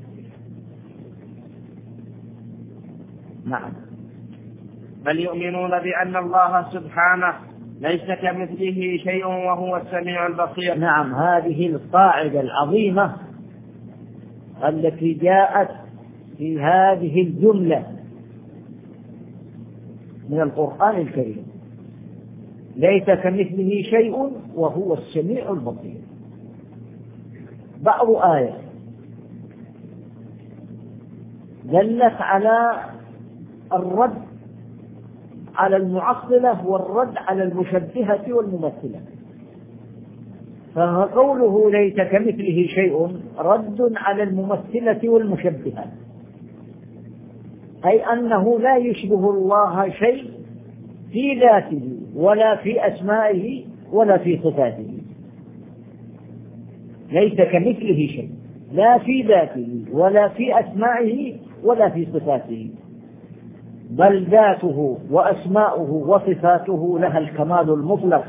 نعم. بل يؤمنون بأن الله سبحانه ليس كمثله شيء وهو السميع البصير. نعم، هذه القاعدة العظيمة التي جاءت في هذه الجملة من القرآن الكريم، ليس كمثله شيء وهو السميع البصير. بعض آية دلت على الرد على المعطلة والرد على المشبهة والممثلة، فقوله ليس كمثله شيء رد على الممثلة والمشبهة، أي أنه لا يشبه الله شيء في ذاته ولا في أسمائه ولا في صفاته. ليس كمثله شيء لا في ذاته ولا في أسمائه ولا في صفاته، بل ذاته وأسماؤه وصفاته لها الكمال المطلق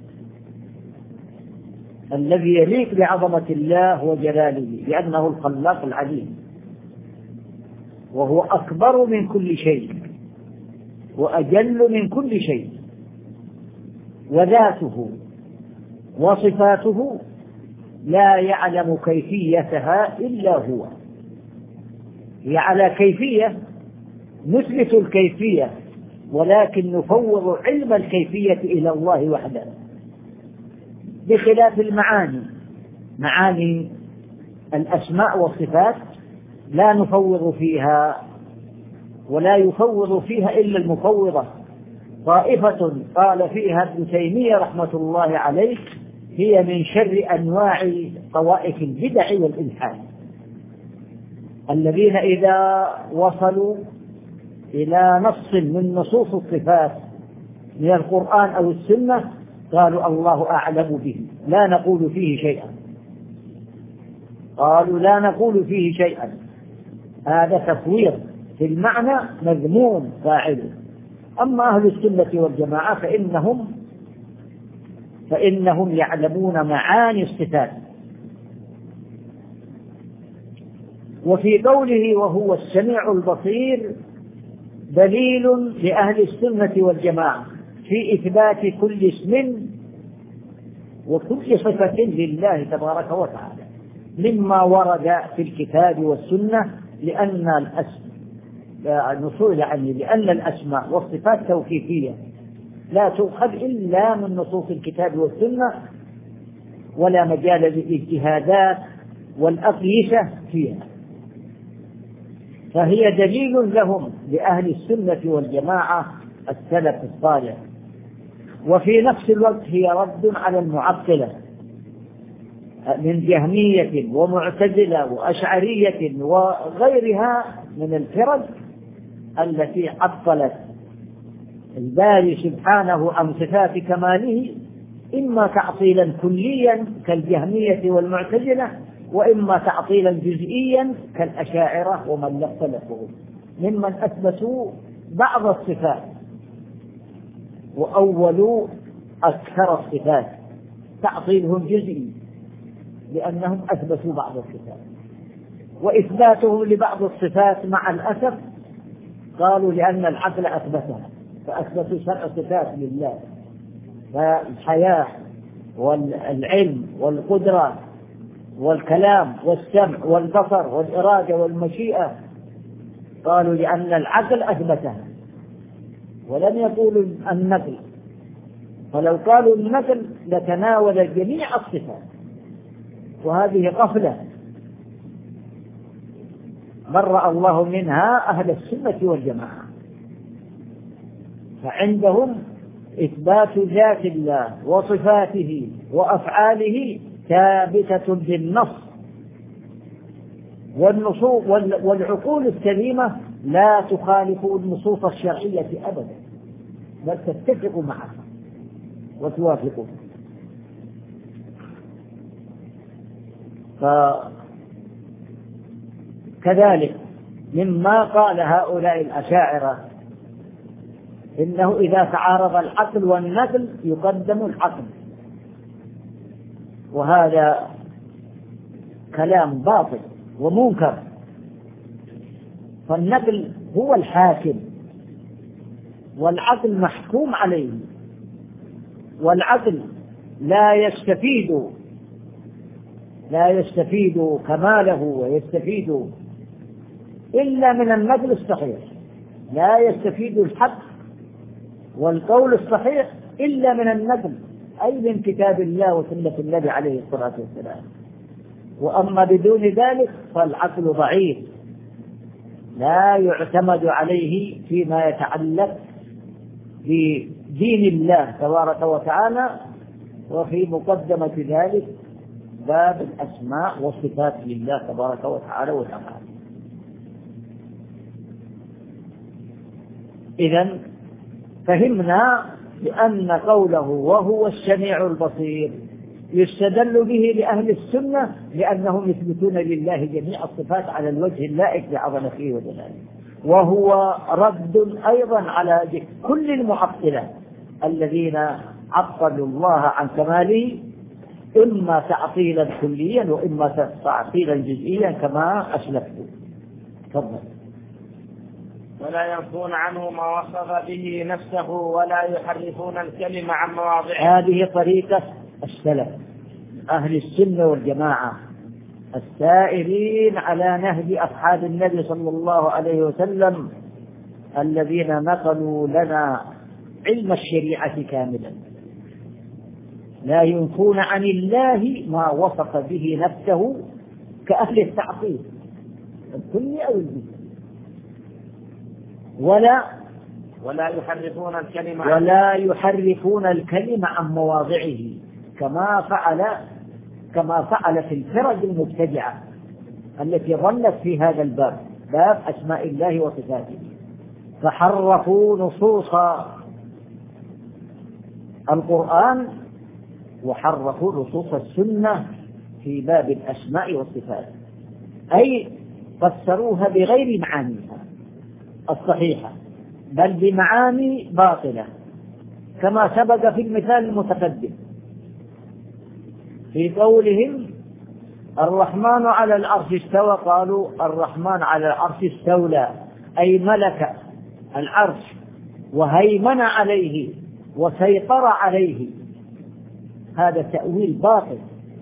الذي يليق بعظمة الله وجلاله، لأنه الخلاق العليم، وهو أكبر من كل شيء وأجل من كل شيء، وذاته وصفاته لا يعلم كيفيتها إلا هو. هي على كيفية نثبت الكيفية، ولكن نفوض علم الكيفية إلى الله وحده، بخلاف المعاني. معاني الأسماء والصفات لا نفوض فيها ولا يفوض فيها إلا المفوضة. طائفة قال فيها ابن تيمية رحمة الله عليه هي من شر أنواع طوائف البدع والإلحاد، الذين إذا وصلوا إلى نص من نصوص الصفات من القرآن أو السنة قالوا الله أعلم به لا نقول فيه شيئا، قالوا لا نقول فيه شيئا. هذا تفويض في المعنى مذموم فاعله. أما أهل السنة والجماعة فإنهم يعلمون معاني الصفات. وفي قوله وهو السميع البصير دليل لأهل السنة والجماعة في إثبات كل اسم وكل صفة لله تبارك وتعالى مما ورد في الكتاب والسنة، لأن الأسماء والصفات توقيفية لا تؤخذ إلا من نصوص الكتاب والسنة، ولا مجال للاجتهادات والأقيسة فيها، فهي دليل لهم لأهل السنة والجماعة السلف الصالح. وفي نفس الوقت هي رد على المعطلة من جهمية ومعتزلة وأشعرية وغيرها من الفرق التي عطلت الباري سبحانه عن صفات كماله، إما تعطيلا كليا كالجهمية والمعتزلة، وإما تعطيلا جزئيا كالأشاعرة ومن لفظهم ممن أثبتوا بعض الصفات وأولوا أكثر الصفات تعطيلهم جزئي لأنهم أثبتوا بعض الصفات، وإثباتهم لبعض الصفات مع الأسف قالوا لأن العقل أثبتها فأثبتوا 7 صفات لله، فالحياة والعلم والقدرة والكلام والسمع والبصر والإرادة والمشيئة، قالوا لأن العقل أثبتها ولم يقولوا النقل، فلو قالوا النقل لتناول جميع الصفات، وهذه غفلة برأ الله منها أهل السنة والجماعة. فعندهم إثبات ذات الله وصفاته وأفعاله ثابتة بالنص، والنصوص والعقول السليمة لا تخالف النصوص الشرعية أبدا، بل تتفق معها وتوافقها. فكذلك مما قال هؤلاء الأشاعرة إنه إذا تعارض العقل والنقل يقدم العقل، وهذا كلام باطل ومنكر، فالنقل هو الحاكم والعقل محكوم عليه، والعقل لا يستفيد كماله ويستفيد إلا من النقل الصحيح، لا يستفيد الحق والقول الصحيح إلا من النقل، أي من كتاب الله وسنة النبي عليه الصلاة والسلام. وأما بدون ذلك فالعقل ضعيف لا يعتمد عليه فيما يتعلق بدين الله تبارك وتعالى. وفي مقدمة ذلك باب الأسماء والصفات لله تبارك وتعالى وتعالى. إذن فهمنا بأن قوله وهو السميع البصير يستدل به لأهل السنة لأنهم يثبتون لله جميع الصفات على الوجه اللائق بعظمته وجلاله، وهو رد أيضا على كل المعطلة الذين عطلوا الله عن كماله، إما تعطيلا كليا وإما تعطيلا جزئيا كما أسلفت. تفضل. ولا ينفون عنه ما وصف به نفسه ولا يحرفون الكلمة عن مواضعه. هذه طريقة السلف أهل السنة والجماعة السائرين على نهج أصحاب النبي صلى الله عليه وسلم الذين نقلوا لنا علم الشريعة كاملا، لا ينفون عن الله ما وصف به نفسه كأهل التعطيل الكل أو الجزء، ولا يحرفون الكلمة عن مواضعه كما فعلت الفرق المبتدعة التي ظلت في هذا الباب، باب أسماء الله وصفاته، فحرفوا نصوص القرآن وحرفوا نصوص السنة في باب الأسماء والصفات، أي فسروها بغير معانيها الصحيحة بل بمعاني باطلة، كما سبق في المثال المتقدم في قولهم الرحمن على العرش استوى، قالوا الرحمن على العرش استولى، أي ملك العرش وهيمن عليه وسيطر عليه. هذا تأويل باطل،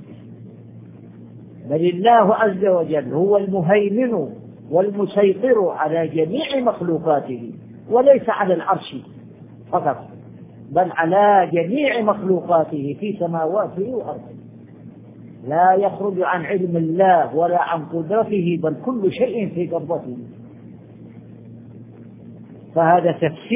بل الله عز وجل هو المهيمن والمسيطر على جميع مخلوقاته، وليس على العرش فقط بل على جميع مخلوقاته في سماواته وأرضه، لا يخرج عن علم الله ولا عن قدرته، بل كل شيء في قبضته. فهذا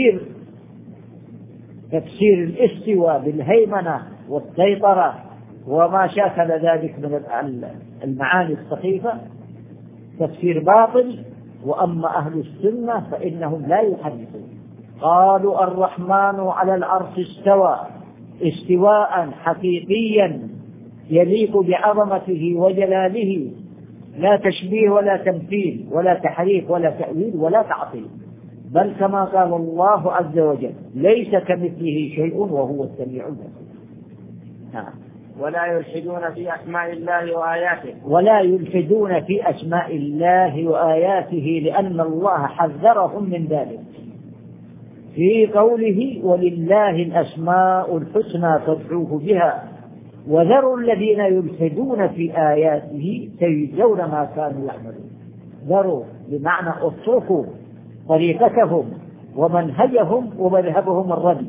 تفسير الاستواء بالهيمنة والسيطرة وما شاكل ذلك من المعاني السخيفة تفسير باطل. وأما أهل السنة فإنهم لا يحدثون، قالوا الرحمن على العرش استوى استواء حقيقيا يليق بعظمته وجلاله، لا تشبيه ولا تمثيل ولا تحريف ولا تأويل ولا تعطيل، بل كما قال الله عز وجل: ليس كمثله شيء وهو السميع البصير. ولا يلحدون في أسماء الله وآياته. ولا يلحدون في أسماء الله وآياته، لأن الله حذرهم من ذلك في قوله: ولله الأسماء الحسنى فادعوه بها وذروا الذين يلحدون في آياته سيجزون ما كانوا يعملون. ذروا بمعنى اتركوا طريقتهم ومنهجهم ومذهبهم الردي،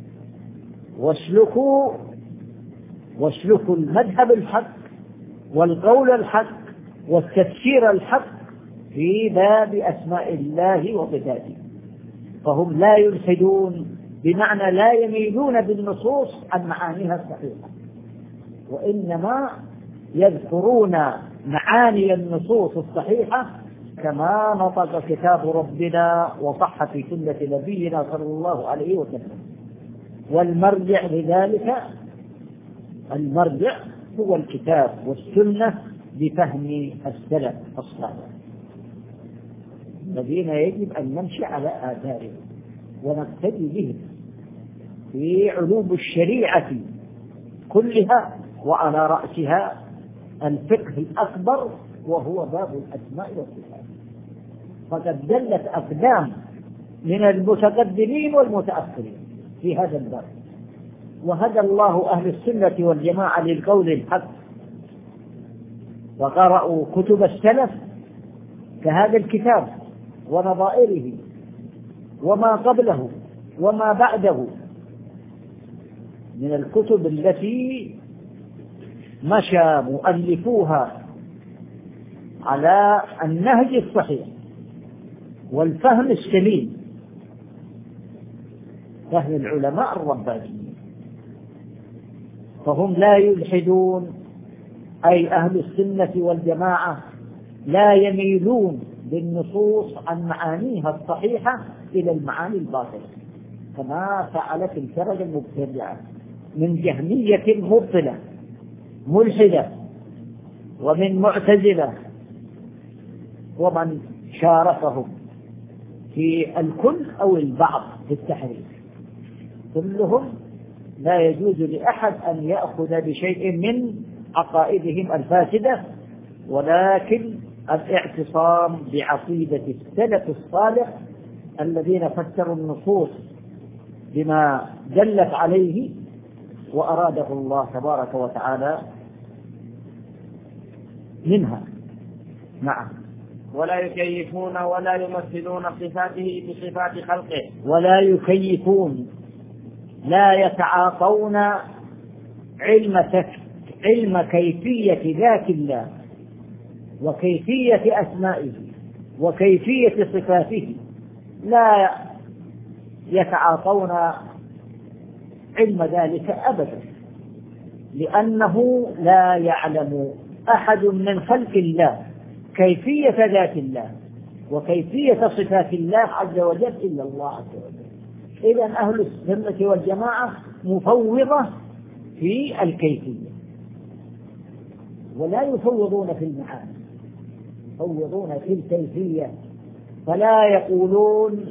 واسلكوا المذهب الحق والقول الحق والتفسير الحق في باب أسماء الله وصفاته. فهم لا يلحدون بمعنى لا يميلون بالنصوص عن معانيها الصحيحة، وإنما يذكرون معاني النصوص الصحيحة كما نطق كتاب ربنا وصح في سنة نبينا صلى الله عليه وسلم. والمرجع لذلك هو الكتاب والسنة بفهم السلف الصالح الذين يجب أن نمشي على آثارهم ونقتدي بهم في علوم الشريعة كلها، وعلى رأسها الفقه الأكبر وهو باب الأسماء والصفات. فقد دلت أقدام من المتقدمين والمتأخرين في هذا الباب، وهدى الله أهل السنة والجماعة للقول الحق، وقرأوا كتب السلف كهذا الكتاب ونظائره وما قبله وما بعده من الكتب التي مشى مؤلفوها على النهج الصحيح والفهم السليم، فهم العلماء الربانيين. فهم لا يلحدون، أي أهل السنة والجماعة لا يميلون بالنصوص عن معانيها الصحيحة إلى المعاني الباطلة كما فعلت الفرق المبتدعة من جهمية مبطلة ملحدة ومن معتزلة ومن شاركهم في الكل أو البعض في التحريف. كلهم لا يجوز لأحد أن يأخذ بشيء من عقائدهم الفاسدة، ولكن الاعتصام بعقيدة السلف الصالح الذين فسروا النصوص بما دلت عليه وأراده الله تبارك وتعالى منها. نعم. ولا يكيفون ولا يمثلون صفاته بصفات خلقه. ولا يكيفون، لا يتعاطون علم كيفية ذات الله وكيفية أسمائه وكيفية صفاته، لا يتعاطون علم ذلك أبدا، لأنه لا يعلم أحد من خلق الله كيفية ذات الله وكيفية صفات الله عز وجل إلا الله عز وجل. إذن أهل السنة والجماعة مفوضة في الكيفية ولا يفوضون في المعاني، يفوضون في الكيفية. فلا يقولون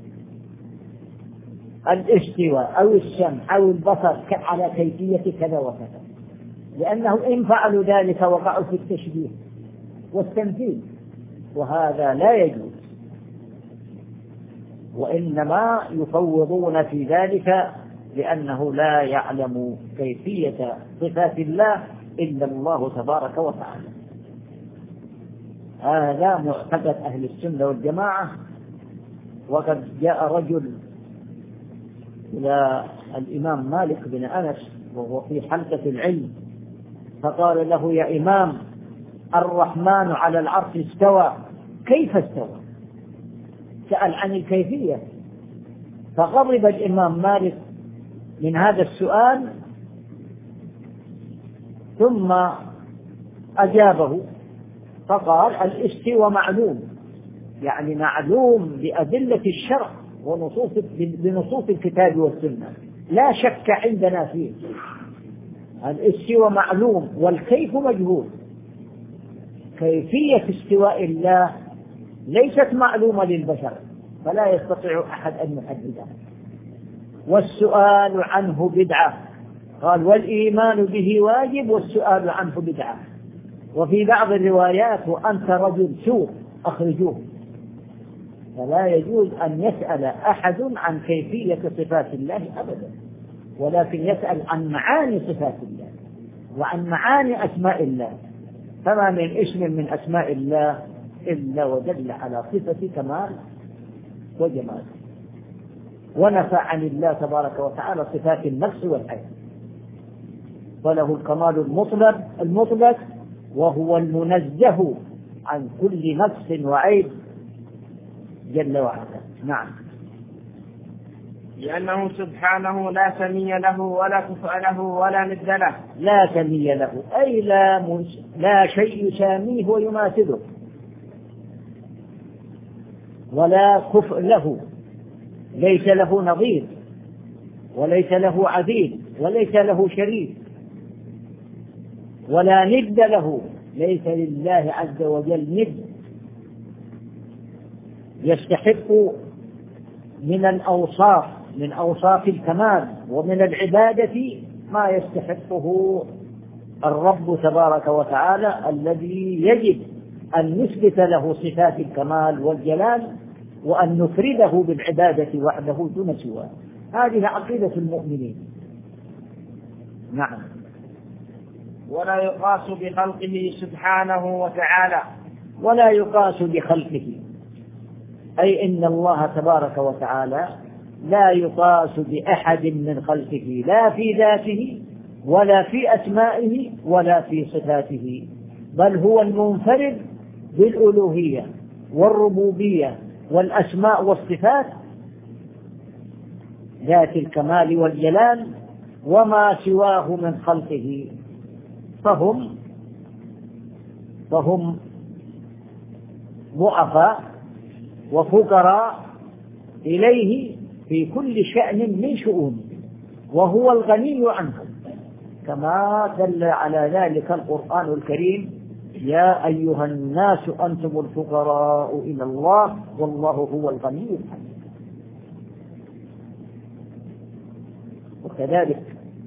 الاستواء أو السمع أو البصر على كيفية كذا وكذا، لأنه إن فعلوا ذلك وقعوا في التشبيه والتمثيل، وهذا لا يجوز. وإنما يفوضون في ذلك لأنه لا يعلم كيفية صفات الله إلا الله تبارك وتعالى. هذا معتقد أهل السنة والجماعة. وقد جاء رجل إلى الإمام مالك بن أنس وهو في حلقة العلم فقال له: يا إمام، الرحمن على العرش استوى، كيف استوى؟ سأل عن الكيفية. فغضب الإمام مالك من هذا السؤال، ثم أجابه فقال: الاستواء معلوم، يعني معلوم بأدلة الشرع بنصوص الكتاب والسنة، لا شك عندنا فيه. الاستواء معلوم والكيف مجهول. كيفية استواء الله ليست معلومة للبشر، فلا يستطيع أحد أن يحددها. والسؤال عنه بدعة، قال والإيمان به واجب والسؤال عنه بدعة. وفي بعض الروايات وأنت رجل سوء أخرجوه. فلا يجوز أن يسأل أحد عن كيفية صفات الله أبدا، ولكن يسأل عن معاني صفات الله وعن معاني أسماء الله. فما من اسم من أسماء الله إلا ودل على صفة كمال وجمال. ونفى عن الله تبارك وتعالى صفات النفس والعين، وله الكمال المطلق وهو المنزه عن كل نفس وعيب جل وعلا. نعم. لأنه سبحانه لا سمي له ولا كفء له ولا ند له. لا سمي له أي لا شيء يساميه ويماثله، ولا كفء له، ليس له نظير وليس له عديل وليس له شريك، ولا ند له، ليس لله عز وجل ند يستحق من الأوصاف، من أوصاف الكمال ومن العبادة ما يستحقه الرب تبارك وتعالى، الذي يجب أن نثبت له صفات الكمال والجلال وأن نفرده بالعبادة وحده دون سواه. هذه عقيدة المؤمنين. نعم. ولا يقاس بخلقه سبحانه وتعالى. ولا يقاس بخلقه، أي إن الله تبارك وتعالى لا يقاس بأحد من خلقه، لا في ذاته ولا في أسمائه ولا في صفاته، بل هو المنفرد بالألوهية والربوبية والأسماء والصفات ذات الكمال والجلال. وما سواه من خلقه فهم ضعفاء وفقراء إليه في كل شأن من شؤونه، وهو الغني عنهم، كما دل على ذلك القرآن الكريم: يا أيها الناس أنتم الفقراء إلى الله والله هو الغني الحميد. وكذلك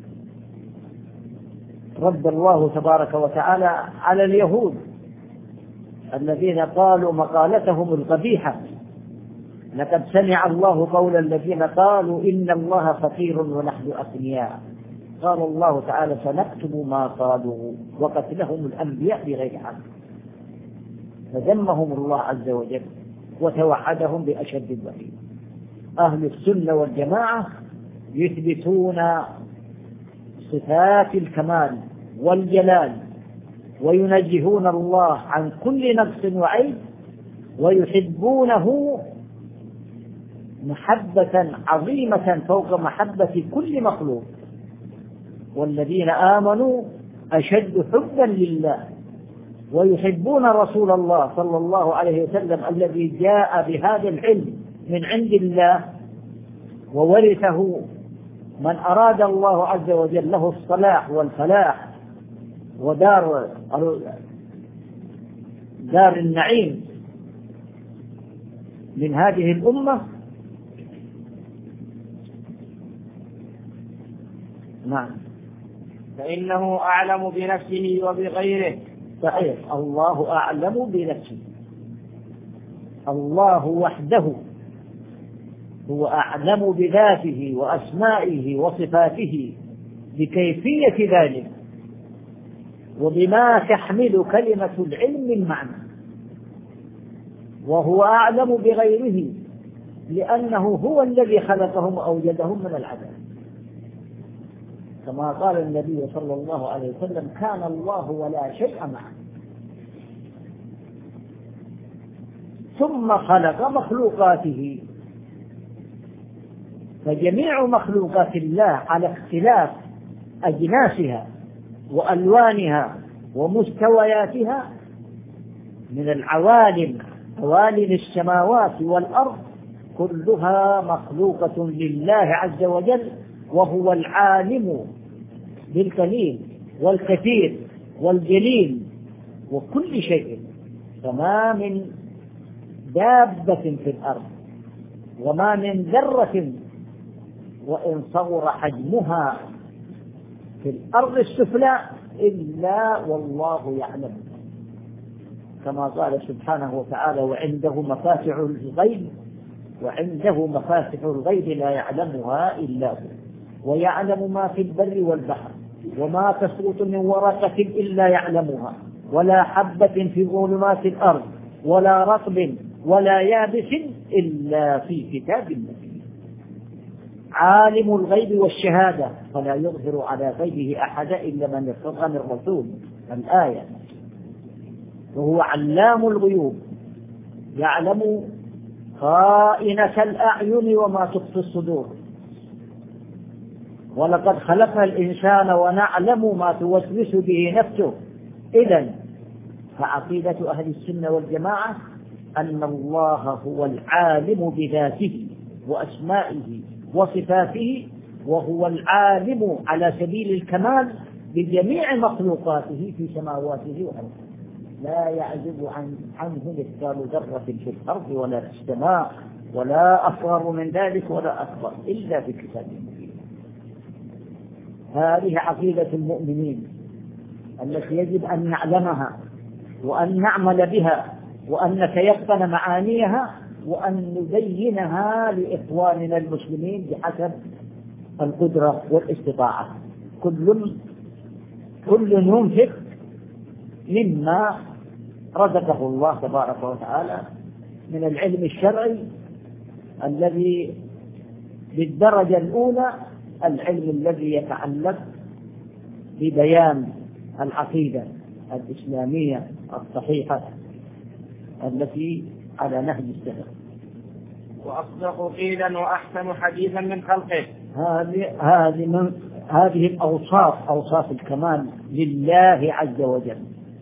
رد الله تبارك وتعالى على اليهود الذين قالوا مقالتهم القبيحة: لقد سمع الله قول الذين قالوا إن الله فقير ونحن أغنياء. قال الله تعالى: سنكتب ما قالوا وقتلهم الأنبياء بغير حق. فذمهم الله عز وجل وتوعدهم بأشد الوعيد. أهل السنة والجماعة يثبتون صفات الكمال والجلال وينزهون الله عن كل نقص وعيب، ويحبونه محبة عظيمة فوق محبة كل مخلوق. والذين آمنوا أشد حبا لله، ويحبون رسول الله صلى الله عليه وسلم الذي جاء بهذا العلم من عند الله وورثه من أراد الله عز وجل له الصلاح والفلاح ودار النعيم من هذه الأمة. نعم. فإنه أعلم بنفسه وبغيره. صحيح، الله أعلم بنفسه. الله وحده هو أعلم بذاته وأسمائه وصفاته بكيفية ذلك وبما تحمل كلمة العلم من معنى، وهو أعلم بغيره لأنه هو الذي خلقهم وأوجدهم من العدم، كما قال النبي صلى الله عليه وسلم: كان الله ولا شيء معه. ثم خلق مخلوقاته، فجميع مخلوقات الله على اختلاف أجناسها وألوانها ومستوياتها من العوالم، عوالم السماوات والأرض، كلها مخلوقة لله عز وجل، وهو العالم بالقليل والكثير والجليل وكل شيء. فما من دابة في الأرض وما من ذرة وإن صغر حجمها في الأرض السفلى إلا والله يعلم، كما قال سبحانه وتعالى: وعنده مفاتح الغيب لا يعلمها إلا هو، ويعلم ما في البر والبحر، وما تسقط من ورقة إلا يعلمها، ولا حبة في ظلمات الأرض ولا رطب ولا يابس إلا في كتاب مبين. عالم الغيب والشهادة فلا يظهر على غيبه أحدا إلا من ارتضى من رسول. الآية. وهو علام الغيوب يعلم خائنة الأعين وما تخفي الصدور. ولقد خلقنا الإنسان ونعلم ما توسوس به نفسه. إذن فعقيدة أهل السنة والجماعة أن الله هو العالم بذاته وأسمائه وصفاته، وهو العالم على سبيل الكمال بجميع مخلوقاته في سماواته وأرضه، لا يعزب عنه مثقال ذرة في الأرض ولا في السماء ولا أصغر من ذلك ولا أكبر إلا في كتاب مبين. هذه عقيدة المؤمنين التي يجب أن نعلمها وأن نعمل بها وأن نتيقن معانيها وأن نبينها لإخواننا المسلمين بحسب القدرة والاستطاعة. كل ينفق مما رزقه الله تبارك وتعالى من العلم الشرعي الذي بالدرجة الأولى العلم الذي يتعلق ببيان العقيدة الإسلامية الصحيحة التي على نهج السلف. وأصدق قيلا وأحسن حديثا من خلقه. هذه الأوصاف أوصاف الكمال لله عز وجل،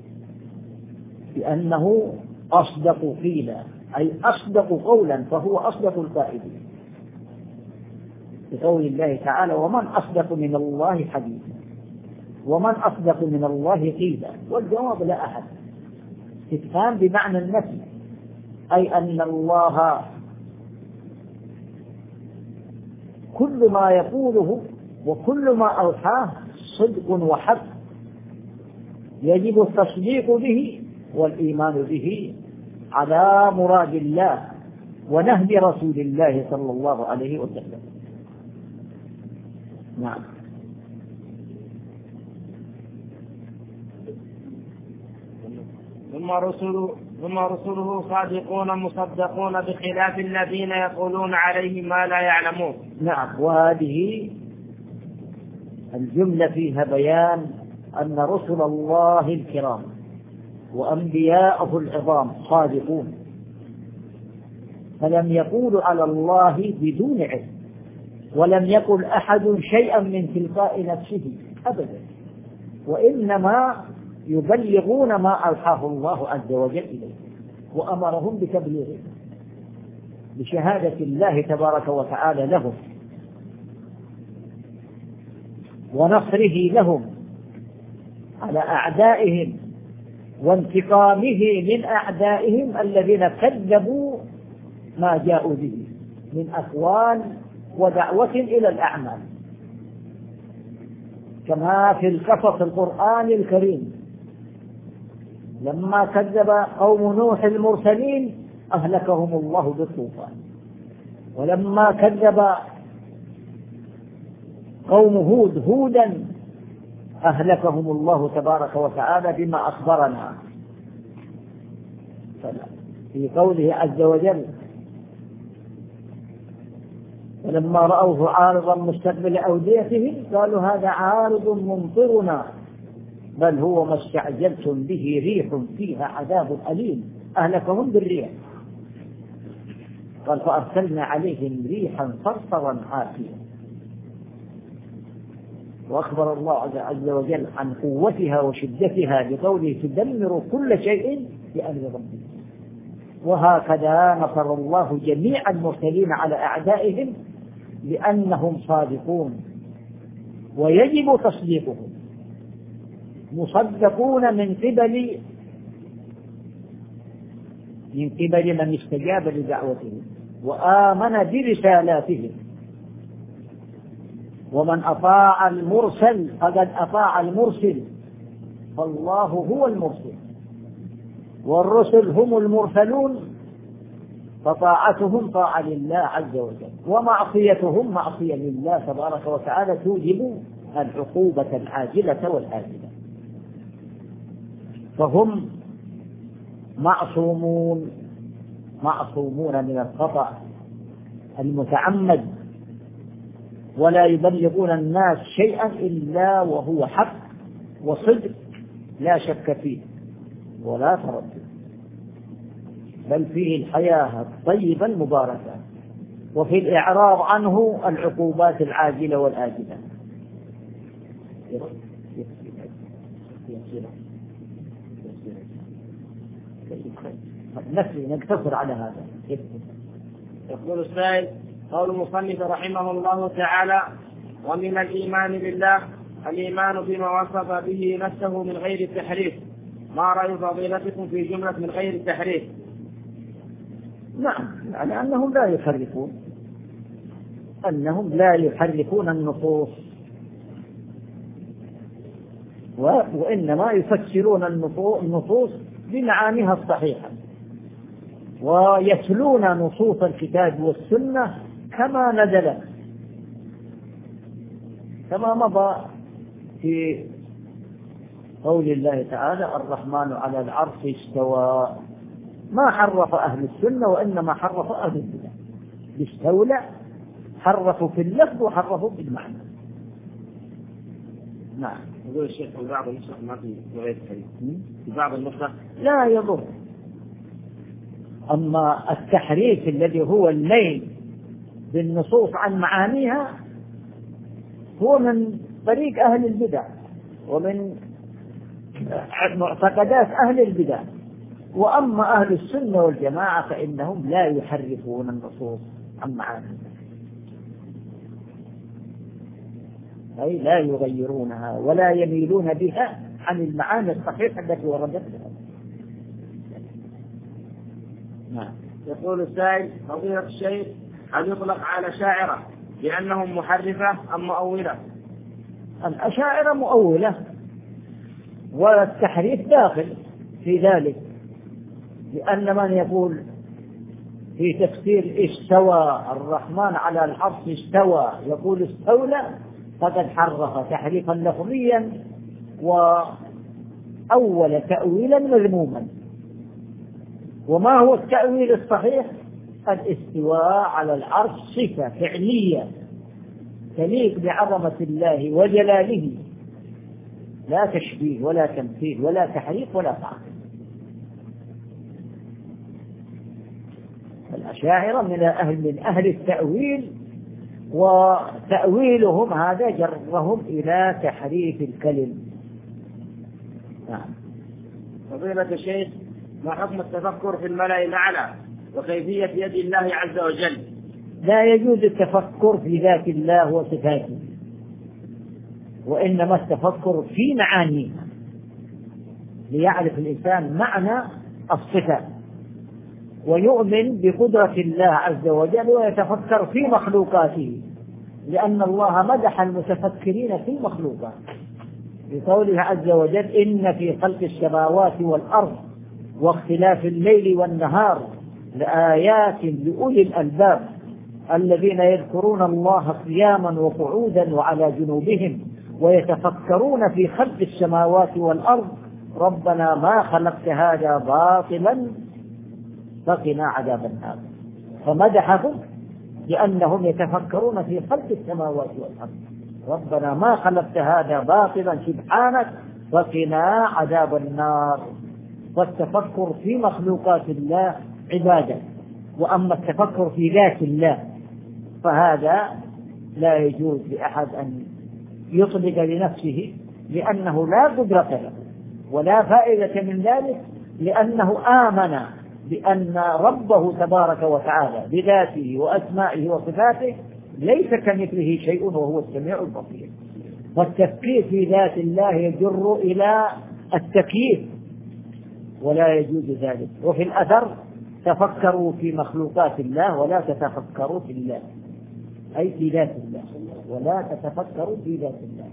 لأنه أصدق قيلا أي أصدق قولا، فهو أصدق القائلين، بقول الله تعالى: ومن أصدق من الله حديثا، ومن أصدق من الله قيلا. والجواب لا أحد، استفهام بمعنى النفي، أي أن الله كل ما يقوله وكل ما أوحاه صدق وحق، يجب التصديق به والإيمان به على مراد الله ونهج رسول الله صلى الله عليه وسلم. نعم. ثم رسله صادقون مصدقون بخلاف الذين يقولون عليه ما لا يعلمون. نعم. وهذه الجملة فيها بيان أن رسل الله الكرام وأنبياءه العظام صادقون، فلم يقولوا على الله بدون علم، ولم يقل أحد شيئا من تلقاء نفسه أبدا، وإنما يبلغون ما أوحاه الله عز وجل إليه وأمرهم بتبليغه بشهادة الله تبارك وتعالى لهم ونصره لهم على أعدائهم وانتقامه من أعدائهم الذين كذبوا ما جاءوا به من أقوال ودعوة إلى الأعمال، كما في القصص القرآن الكريم لما كذب قوم نوح المرسلين أهلكهم الله بالطوفان، ولما كذب قوم هودا أهلكهم الله تبارك وتعالى بما أخبرنا في قوله عز وجل: ولما رأوه عارضا مستقبل أوديتهم قالوا هذا عارض ممطرنا بل هو ما استعجلتم به ريح فيها عذاب أليم أهلكهم بالريح. قال: فأرسلنا عليهم ريحا صرصرا عاتيا. وأخبر الله عز وجل عن قوتها وشدتها بقوله: تدمر كل شيء بأمر ربهم. وهكذا نصر الله جميع المرسلين على أعدائهم لأنهم صادقون ويجب تصديقهم، مصدقون من قبل من استجاب لدعوتهم وآمن برسالاتهم. ومن أطاع المرسل فقد أطاع المرسل، فالله هو المرسل، والرسل هم المرسلون، فطاعتهم طاعة لله عز وجل، ومعصيتهم معصية لله تبارك وتعالى توجب العقوبة العاجلة والآجلة. فهم معصومون من الخطأ المتعمد، ولا يبلغون الناس شيئا إلا وهو حق وصدق لا شك فيه ولا تردد، بل فيه الحياة الطيبة المباركة، وفي الإعراض عنه العقوبات العاجلة والآجلة. نقتصر على هذا. يقول السائل: قول المصنف رحمه الله تعالى: ومن الإيمان بالله الإيمان بما وصف به نفسه من غير التحريف. ما رأي فضيلتكم في جملة من غير التحريف؟ نعم، يعني أنهم لا يحرفون النصوص، وإنما يفسرون النصوص بمعانيها الصحيحة، ويتلون نصوص الكتاب والسنة كما نزلت، كما مضى في قول الله تعالى: الرحمن على العرش استوى. ما حرف أهل السنة، وإنما حرف أهل البدع. استولى حرفوا في اللفظ وحرفوا بالمعنى. نعم. يقول الشيخ: في بعض النسخ ما في غير التحريف، في بعض النسخ لا يضر. أما التحريف الذي هو الميل بالنصوص عن معانيها هو من طريق أهل البدع ومن معتقدات أهل البدع. وأما أهل السنة والجماعة فإنهم لا يحرفون النصوص عن معانيها، أي لا يغيرونها ولا يميلون بها عن المعاني الصحيحة التي وردت بها. نعم. يقول السائل: فضيلة الشيخ، هل يطلق على شاعرة لأنهم محرفة أم مؤولة؟ الأشاعرة مؤولة، والتحريف داخل في ذلك، لأن من يقول في تفسير استوى الرحمن على العرش استوى يقول استولى فقد حرف تحريفا لفظيا وأول تأويلا مذموما. وما هو التأويل الصحيح؟ الاستواء على العرش صفة فعلية تليق بعظمة الله وجلاله، لا تشبيه ولا تمثيل ولا تحريف ولا تعطيل. الأشاعرة من أهل التأويل، وتأويلهم هذا جرهم إلى تحريف الكلم. نعم. فضيلة الشيخ، ما حكم التفكر في الملأ الأعلى وكيفية يد الله عز وجل؟ لا يجوز التفكر في ذات الله وصفاته، وإنما التفكر في معانيها ليعرف الإنسان معنى الصفات ويؤمن بقدرة الله عز وجل ويتفكر في مخلوقاته، لأن الله مدح المتفكرين في المخلوقات بقوله عز وجل: إن في خلق السماوات والأرض واختلاف الليل والنهار لآيات لأولي الألباب الذين يذكرون الله قياما وقعودا وعلى جنوبهم ويتفكرون في خلق السماوات والأرض ربنا ما خلقت هذا باطلا فقنا عذاب النار. فمدحهم لأنهم يتفكرون في خلق السماوات والأرض، ربنا ما خلقت هذا باطلا سبحانك فقنا عذاب النار. والتفكر في مخلوقات الله عبادة، وأما التفكر في ذات الله فهذا لا يجوز لأحد أن يطلق لنفسه، لأنه لا قدرة له ولا فائدة من ذلك، لأنه آمن بأن ربه تبارك وتعالى بذاته وأسمائه وصفاته ليس كمثله شيء وهو السميع البصير. فالتفكير في ذات الله يجر إلى التكييف ولا يجوز ذلك. وفي الأثر تفكروا في مخلوقات الله ولا تتفكروا في الله، أي في ذات الله، ولا تتفكروا في ذات الله.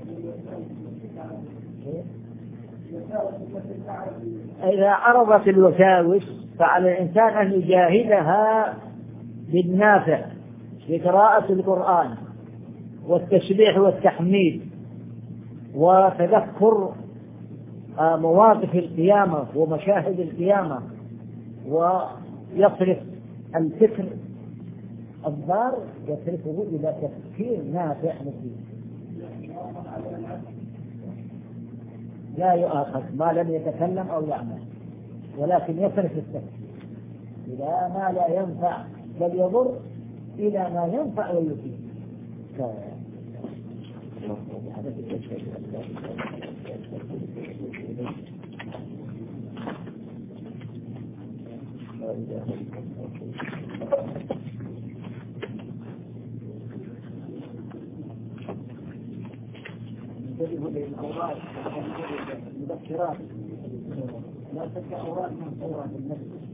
إذا عرضت الوساوس فعلى الإنسان أن يجاهدها بالنافع بقراءة القرآن والتسبيح والتحميد وتذكر مواقف القيامة ومشاهد القيامة، ويصرف الفكر الضار يصرفه إلى تفكير نافع مفيد لا يؤاخذ ما لم يتكلم أو يعمل، ولكن يصرف التفكير إلى ما لا ينفع بل يضر إلى ما ينفع ويفيد. المذكرات لا تلك أوراق منصورة في النفس